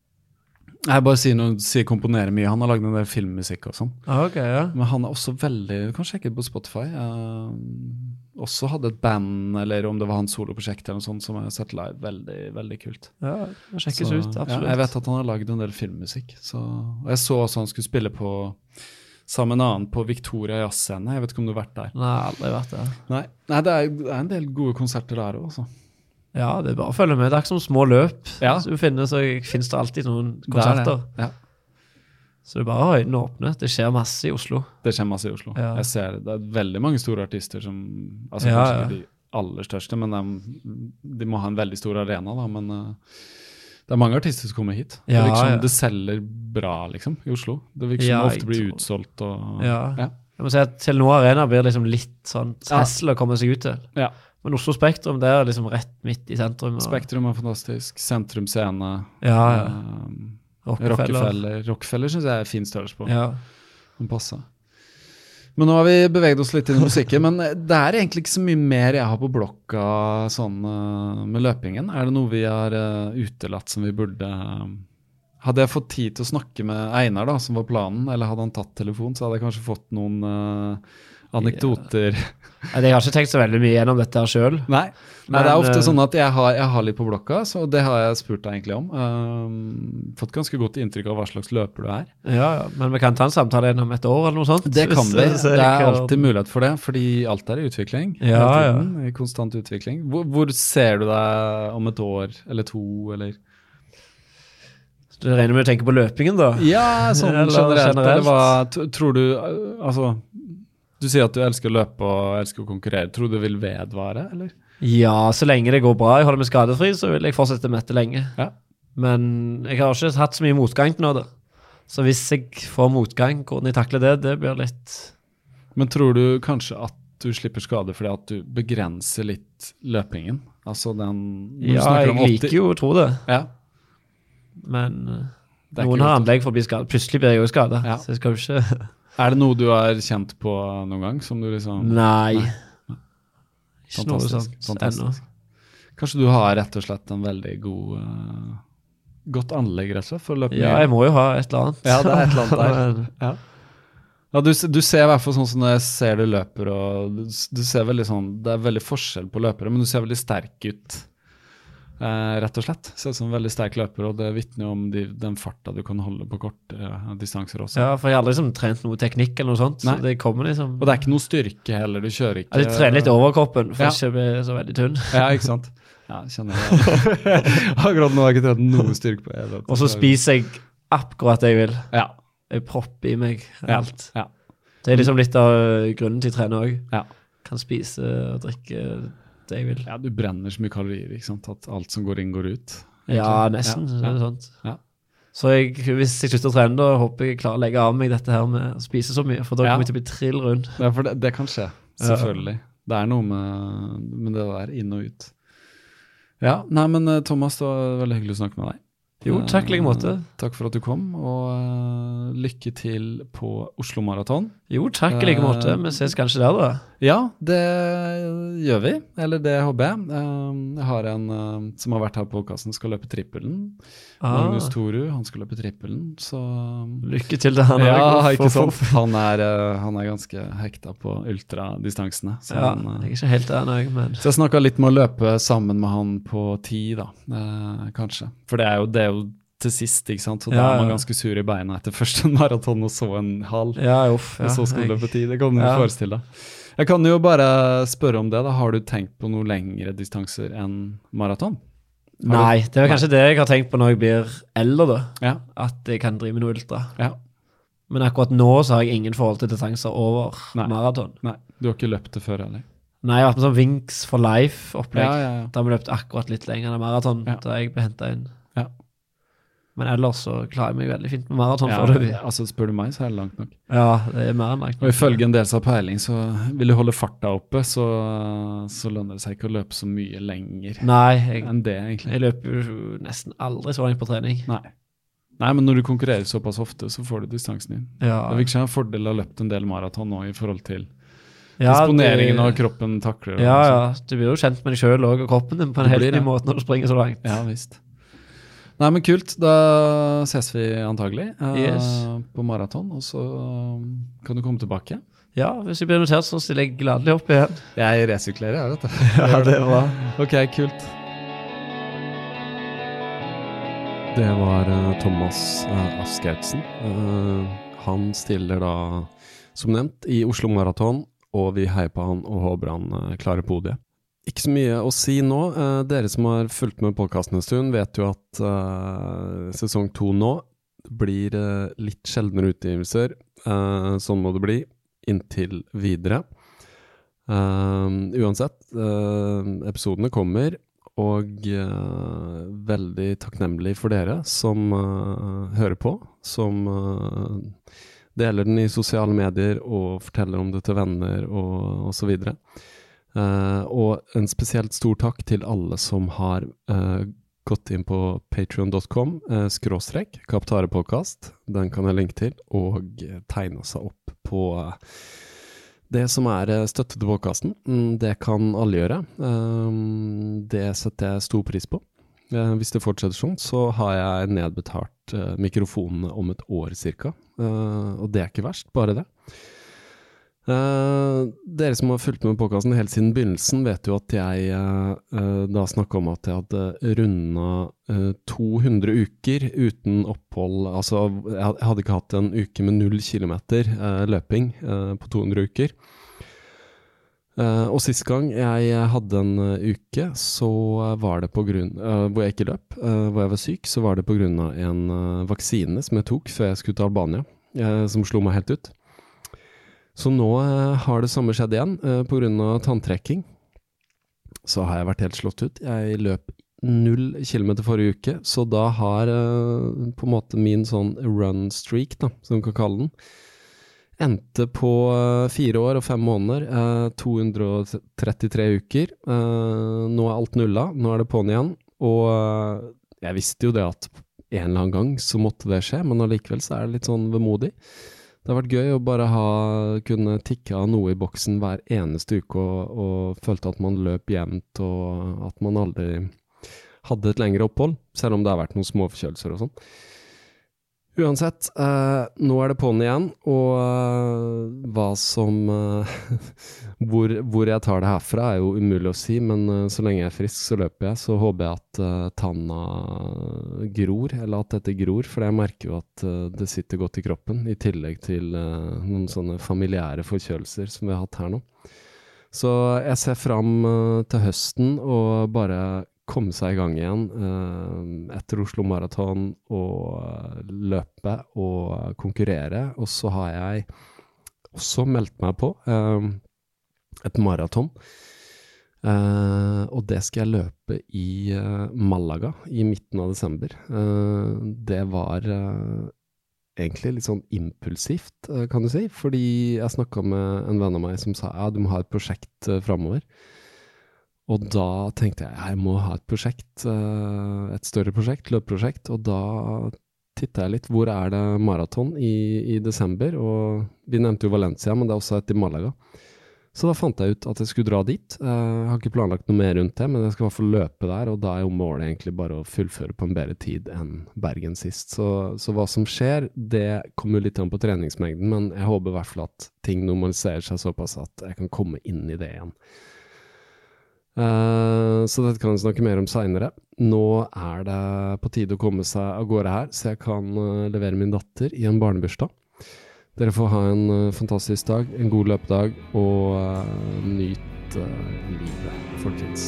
Jeg bare sier noe, sier komponerer mye, han har laget en del filmmusikk og sånn. Ah, ok, ja. Men han er også veldig, du kan sjekke på Spotify, uh, også hadde et band, eller om det var hans soloprosjekt eller noe sånt, som jeg har sett live, veldig, veldig kult. Ja, det sjekkes Så, ut, absolutt. Ja, jeg vet at han har laget en del filmmusikk, så, og jeg så også han skulle spille på, sammen med en annen, på Victoria Jazzscene, jeg vet ikke om du har vært der. Nei, aldri vært der. Nei, Nei det, er, det er en del gode konserter der også. Ja, det er bare å følge med. Det er ikke som små løp. Ja. Så du finner, så finnes det alltid noen Det er konserter. det, ja. Så det er bare å ha øynene åpne. Det skjer masse i Oslo. Det skjer masse i Oslo. Ja. Jeg ser det er veldig mange store artister som, altså Ja, kanskje ja. ikke de aller største, men de, de må ha en veldig stor arena da, men uh, det er mange artister som kommer hit. Ja, det virker som ja. det selger bra liksom, i Oslo. Det virker som Ja, det ofte jeg blir tror- utsolgt. Og, Ja. ja. Jeg må si at Telenor Arena blir liksom litt sånn Ja. hessel å komme seg ut til. Ja. Men Oslo Spektrum, det er liksom rett midt i sentrum. Og, Spektrum er fantastisk, Sentrum Scene, Ja, ja. uh, Rockefeller. Rockefeller. Rockefeller synes jeg er fin størrelse på. Ja. Den passer. Men nå har vi beveget oss litt inn i musikken, men det er egentlig ikke så mye mer jeg har på blokka sånn uh, med løpingen. Er det noe vi har uh, utelatt som vi burde uh, Hadde jeg fått tid til å snakke med Einar da, som var planen, eller hadde han tatt telefon, så hadde jeg kanskje fått noen uh, anekdoter. Nei, Jeg har ikke tenkt så veldig mye gjennom dette her selv. Nei, Nei Men, det er ofte uh, sånn at jeg har, jeg har litt på blokka, så det har jeg spurt deg egentlig om. Um, fått ganske godt inntrykk av hva slags løper du er. Ja, ja, men vi kan ta en samtale gjennom et år eller noe sånt. Det kan Hvis- vi. hvis Det jeg er ikke- alltid mulighet for det, fordi alt er i utvikling. Ja, hele tiden, I konstant utvikling. Hvor, hvor ser du deg om et år eller to, eller? Du regner med å tenke på løpingen da? Ja, sånn Eller generelt. generelt. Eller hva, t- tror du, uh, altså, du sier at du elsker å løpe og elsker å konkurrere. Tror du det vil vedvare, eller? Ja, så lenge det går bra, jeg holder meg skadefri, så vil jeg fortsette med dette lenge. Ja. Men jeg har ikke hatt så mye motgang til nå da. Så hvis jeg får motgang, hvordan jeg takler det, det blir litt... Men tror du kanskje at du slipper skade fordi at du begrenser litt løpingen? Altså den... når du Ja, snakker jeg om åtti liker jo å tro det. Ja, Men uh, det er noen ikke har godt. anlegg for å bli skadet. Plutselig blir jeg jo skadet. Ja. Så jeg skal jo ikke... Er det noe du har kjent på noen gang, som du liksom... Nei. Nei. Ikke noe Fantastisk, sånt fantastisk. Kanskje du har rett og slett en veldig god, uh, godt anlegg rett og slett for å løpe ennå. Ja, mye. jeg må jo ha et eller annet. Ja, det er et eller annet der. Men, Ja. Ja, du, du ser i hvert fall sånn som når jeg ser du løper, og du, du ser veldig sånn, det er veldig forskjell på løpere, men du ser veldig sterk ut, eh, rett og slett. Ser ut som en veldig sterk løper, og det vitner jo om de, den farta du kan holde på korte eh, distanser også. ja, for jeg har aldri liksom trent noe teknikk eller noe sånt. Nei. Så det kommer liksom... Og det er ikke noe styrke heller, du kjører ikke... Ja, jeg trener litt overkroppen for Ja. ikke å bli så veldig tynn. Ja, ikke sant? Ja, jeg kjenner det. Akkurat nå har jeg ikke trent noe styrke på. Jeg vet. Og så spiser jeg akkurat det jeg vil. Ja, Jeg propper i meg ja, alt. ja, Det er liksom litt av grunnen til å trene også. ja. Kan spise og drikke det jeg vil. Ja, du brenner så mye kalorier, ikke sant? At alt som går inn, går ut. Ja, nesten. Ja, så ja. er det sånt. Ja. Så jeg, hvis jeg slutter å trene, da håper jeg klarer å legge av meg dette her med å spise så mye, for da Ja. kommer jeg til å bli trill rundt. Ja, for det, det kan skje, selvfølgelig. Det er noe med, med det der, inn og ut. Ja, nei, men eh, Thomas, det var veldig hyggelig å snakke med deg. Jo, takk i like måte. Eh, Takk for at du kom, og eh, lykke til på Oslo Maraton. Jo, takk i like måte. Vi ses kanskje der, da. Ja, det gjør vi, eller det håper jeg. Eh, jeg har en eh, som har vært her på podcasten, skal løpe trippelen. Ah, Magnus Toru, han skal løpe trippelen, så... lykke til det her. nå. Ja, For- ikke for- sant? Han er, eh, han er ganske hekta på ultradistansene. Så, Ja, han, eh, jeg er ikke helt der nå, men... så jeg snakket litt med å løpe sammen med han på ti, da, eh, kanskje. For det er, jo, det er jo til sist, ikke sant? Så da Ja, er man ja. ganske sur i beina etter først en maraton og så en halv. Ja, uff. Ja, og så skal du jeg- løpe ti, det kan du jo Ja. forestille deg. Jeg kan jo bare spørre om det, da. Har du tenkt på noe lengre distanser enn maraton? Har du- Nei, det er kanskje det jeg har tenkt på når jeg blir eldre, da. Ja, At jeg kan drive med noe ultra. ja. Men akkurat nå så har jeg ingen forhold til distanser over Nei. maraton. Nei, du har ikke løpt det før, eller? Nei, jeg har vært med sånn Wings for Life-opplegg. Ja, ja, ja. Da har vi løpt akkurat litt lenger enn maraton, Ja. da jeg ble hentet inn. Ja. Men ellers så klarer jeg meg veldig fint med maraton Ja, for det. altså spør du meg, så er det langt nok. Ja, det er mer enn langt. Og ifølge en del som har peiling, så vil du holde farta oppe, så, så lønner det seg ikke å løpe så mye lenger Nei, jeg, enn det, egentlig. jeg løper jo nesten aldri så langt på trening. Nei. Nei, men når du konkurrerer såpass ofte, så får du distansen din. Ja, Det virker som en fordel å ha løpt en del maraton nå i forhold til ja, disponeringen du- av kroppen takler. og Ja, sånn. ja, du blir jo kjent med deg selv og kroppen din på en Du helt blir ny det. måte når du springer så langt. Ja, visst. Nei, men kult. Da ses vi antagelig eh, Yes. på maraton, og så um, kan du komme tilbake. Ja, hvis jeg blir notert, så stiller jeg gladelig opp igjen. Jeg resyklerer, jeg, vet du. Ja, det er bra. Ok, kult. Det var eh, Thomas uh, Askeutsen. Eh, han stiller da, som nevnt, i Oslo Maraton, og vi heier på han og håper han uh, klarer podiet. Ikke så mye å si nå. Eh, dere som har fulgt med podcasten en stund, vet jo at eh, sesong to nå blir eh, litt sjeldnere utgivelser. Eh, sånn må det bli, inntil videre. Eh, uansett, eh, episodene kommer, og eh, veldig takknemlig for dere som eh, hører på, som eh, deler den i sosiale medier og forteller om det til venner og, og så videre. Uh, og en spesielt stor takk til alle som har uh, gått inn på patreon dot com uh, skråstrekk Kaptare podcast, den kan jeg linke til, og uh, tegne seg opp på uh, det som er uh, støtte til podcasten. Mm, det kan alle gjøre. Um, det setter jeg stor pris på. Uh, hvis det fortsetter sånn, så har jeg nedbetalt uh, mikrofonene om et år cirka, uh, og det er ikke verst, bare det. Uh, dere som har fulgt med podcasten helt siden begynnelsen vet jo at jeg uh, uh, da snakket om at jeg hadde rundet uh, to hundre uker uten opphold, altså jeg hadde ikke hatt en uke med null kilometer uh, løping uh, på to hundre uker. Uh, og sist gang jeg hadde en uh, uke, så var det på grunn, uh, hvor jeg ikke løp, uh, hvor jeg var syk, så var det på grunn av en uh, vaksine som jeg tok før jeg skulle til Albania, uh, som slo meg helt ut. Så nå eh, har det samme skjedd igjen, eh, på grunn av tanntrekking. Så har jeg vært helt slått ut. Jeg løp null kilometer forrige uke, så da har eh, på en måte min sånn run streak, da, som vi kan kalle den, endte på eh, fire år og fem måneder, eh, to hundre og trettitre uker. Eh, nå er alt nulla, nå er det på'n igjen, og eh, jeg visste jo det at en eller annen gang så måtte det skje, men allikevel så er det litt sånn vemodig. Det har vært gøy å bare ha, kunne tikke av noe i boksen hver eneste uke og, og følte at man løp jevnt og at man aldri hadde et lengre opphold, selv om det har vært noen små forkjølelser og sånn. Uansett, eh, nå er det på'n igjen, og eh, hva som, eh, hvor, hvor jeg tar det herfra er jo umulig å si, men eh, så lenge jeg er frisk så løper jeg, så håper jeg at eh, tanna gror, eller at dette gror, for jeg merker jo at eh, det sitter godt i kroppen, i tillegg til eh, noen sånne familiære forkjølelser som vi har hatt her nå. Så jeg ser frem eh, til høsten og bare komme seg i gang igjen eh, etter Oslo Maraton og løpe og konkurrere. Og så har jeg også meldt meg på eh, et maraton. Eh, og det skal jeg løpe i eh, Malaga i midten av desember. Eh, det var eh, egentlig litt sånn impulsivt, eh, kan du si. Fordi jeg snakket med en venn av meg som sa, ja, du må ha et prosjekt eh, fremover. Og da tenkte jeg, jeg må ha et prosjekt, et større prosjekt, løpprosjekt, og da tittet jeg litt, hvor er det maraton i, i desember, og vi nevnte jo Valencia, men det er også et i Malaga. Så da fant jeg ut at jeg skulle dra dit. Jeg har ikke planlagt noe mer rundt det, men jeg skal i hvert fall løpe der, og da er jo målet egentlig bare å fullføre på en bedre tid enn Bergen sist. Så, så hva som skjer, det kommer jo litt an på treningsmengden, men jeg håper i hvert fall at ting normaliserer seg såpass at jeg kan komme inn i det igjen. Uh, så dette kan jeg snakke mer om senere. Nå er det på tide å komme seg av gårde her, så jeg kan uh, levere min datter i en barnebursdag. Dere får ha en uh, fantastisk dag, en god løpedag, og uh, nyt uh, livet, folkens.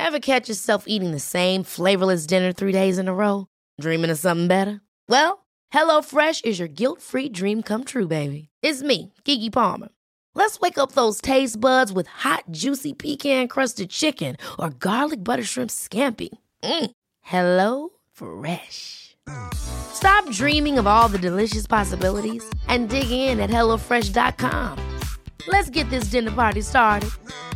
Ever catch yourself eating the same flavorless dinner three days in a row? Dreaming of something better? Well, HelloFresh is your guilt-free dream come true, baby. It's me, Keke Palmer. Let's wake up those taste buds with hot, juicy pecan-crusted chicken or garlic butter shrimp scampi. Mm. Hello Fresh. Stop dreaming of all the delicious possibilities and dig in at hello fresh dot com. Let's get this dinner party started.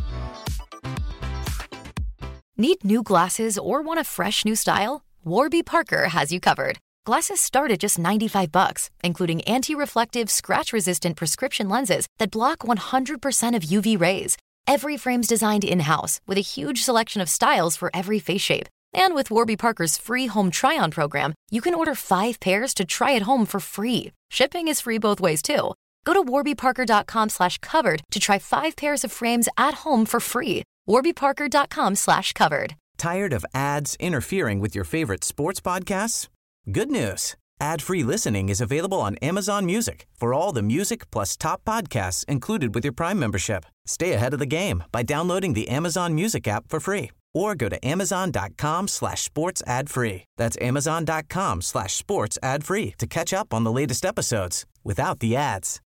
Need new glasses or want a fresh new style? Warby Parker has you covered. Glasses start at just ninety-five bucks, including anti-reflective, scratch-resistant prescription lenses that block one hundred percent of U V rays. Every frame's designed in-house with a huge selection of styles for every face shape. And with Warby Parker's free home try-on program, you can order five pairs to try at home for free. Shipping is free both ways, too. Go to warby parker dot com slash covered to try five pairs of frames at home for free. warby parker dot com slash covered. Tired of ads interfering with your favorite sports podcasts? Good news. Ad-free listening is available on Amazon Music for all the music plus top podcasts included with your Prime membership. Stay ahead of the game by downloading the Amazon Music app for free or go to amazon dot com slash sports ad free. That's amazon dot com slash sports ad free to catch up on the latest episodes without the ads.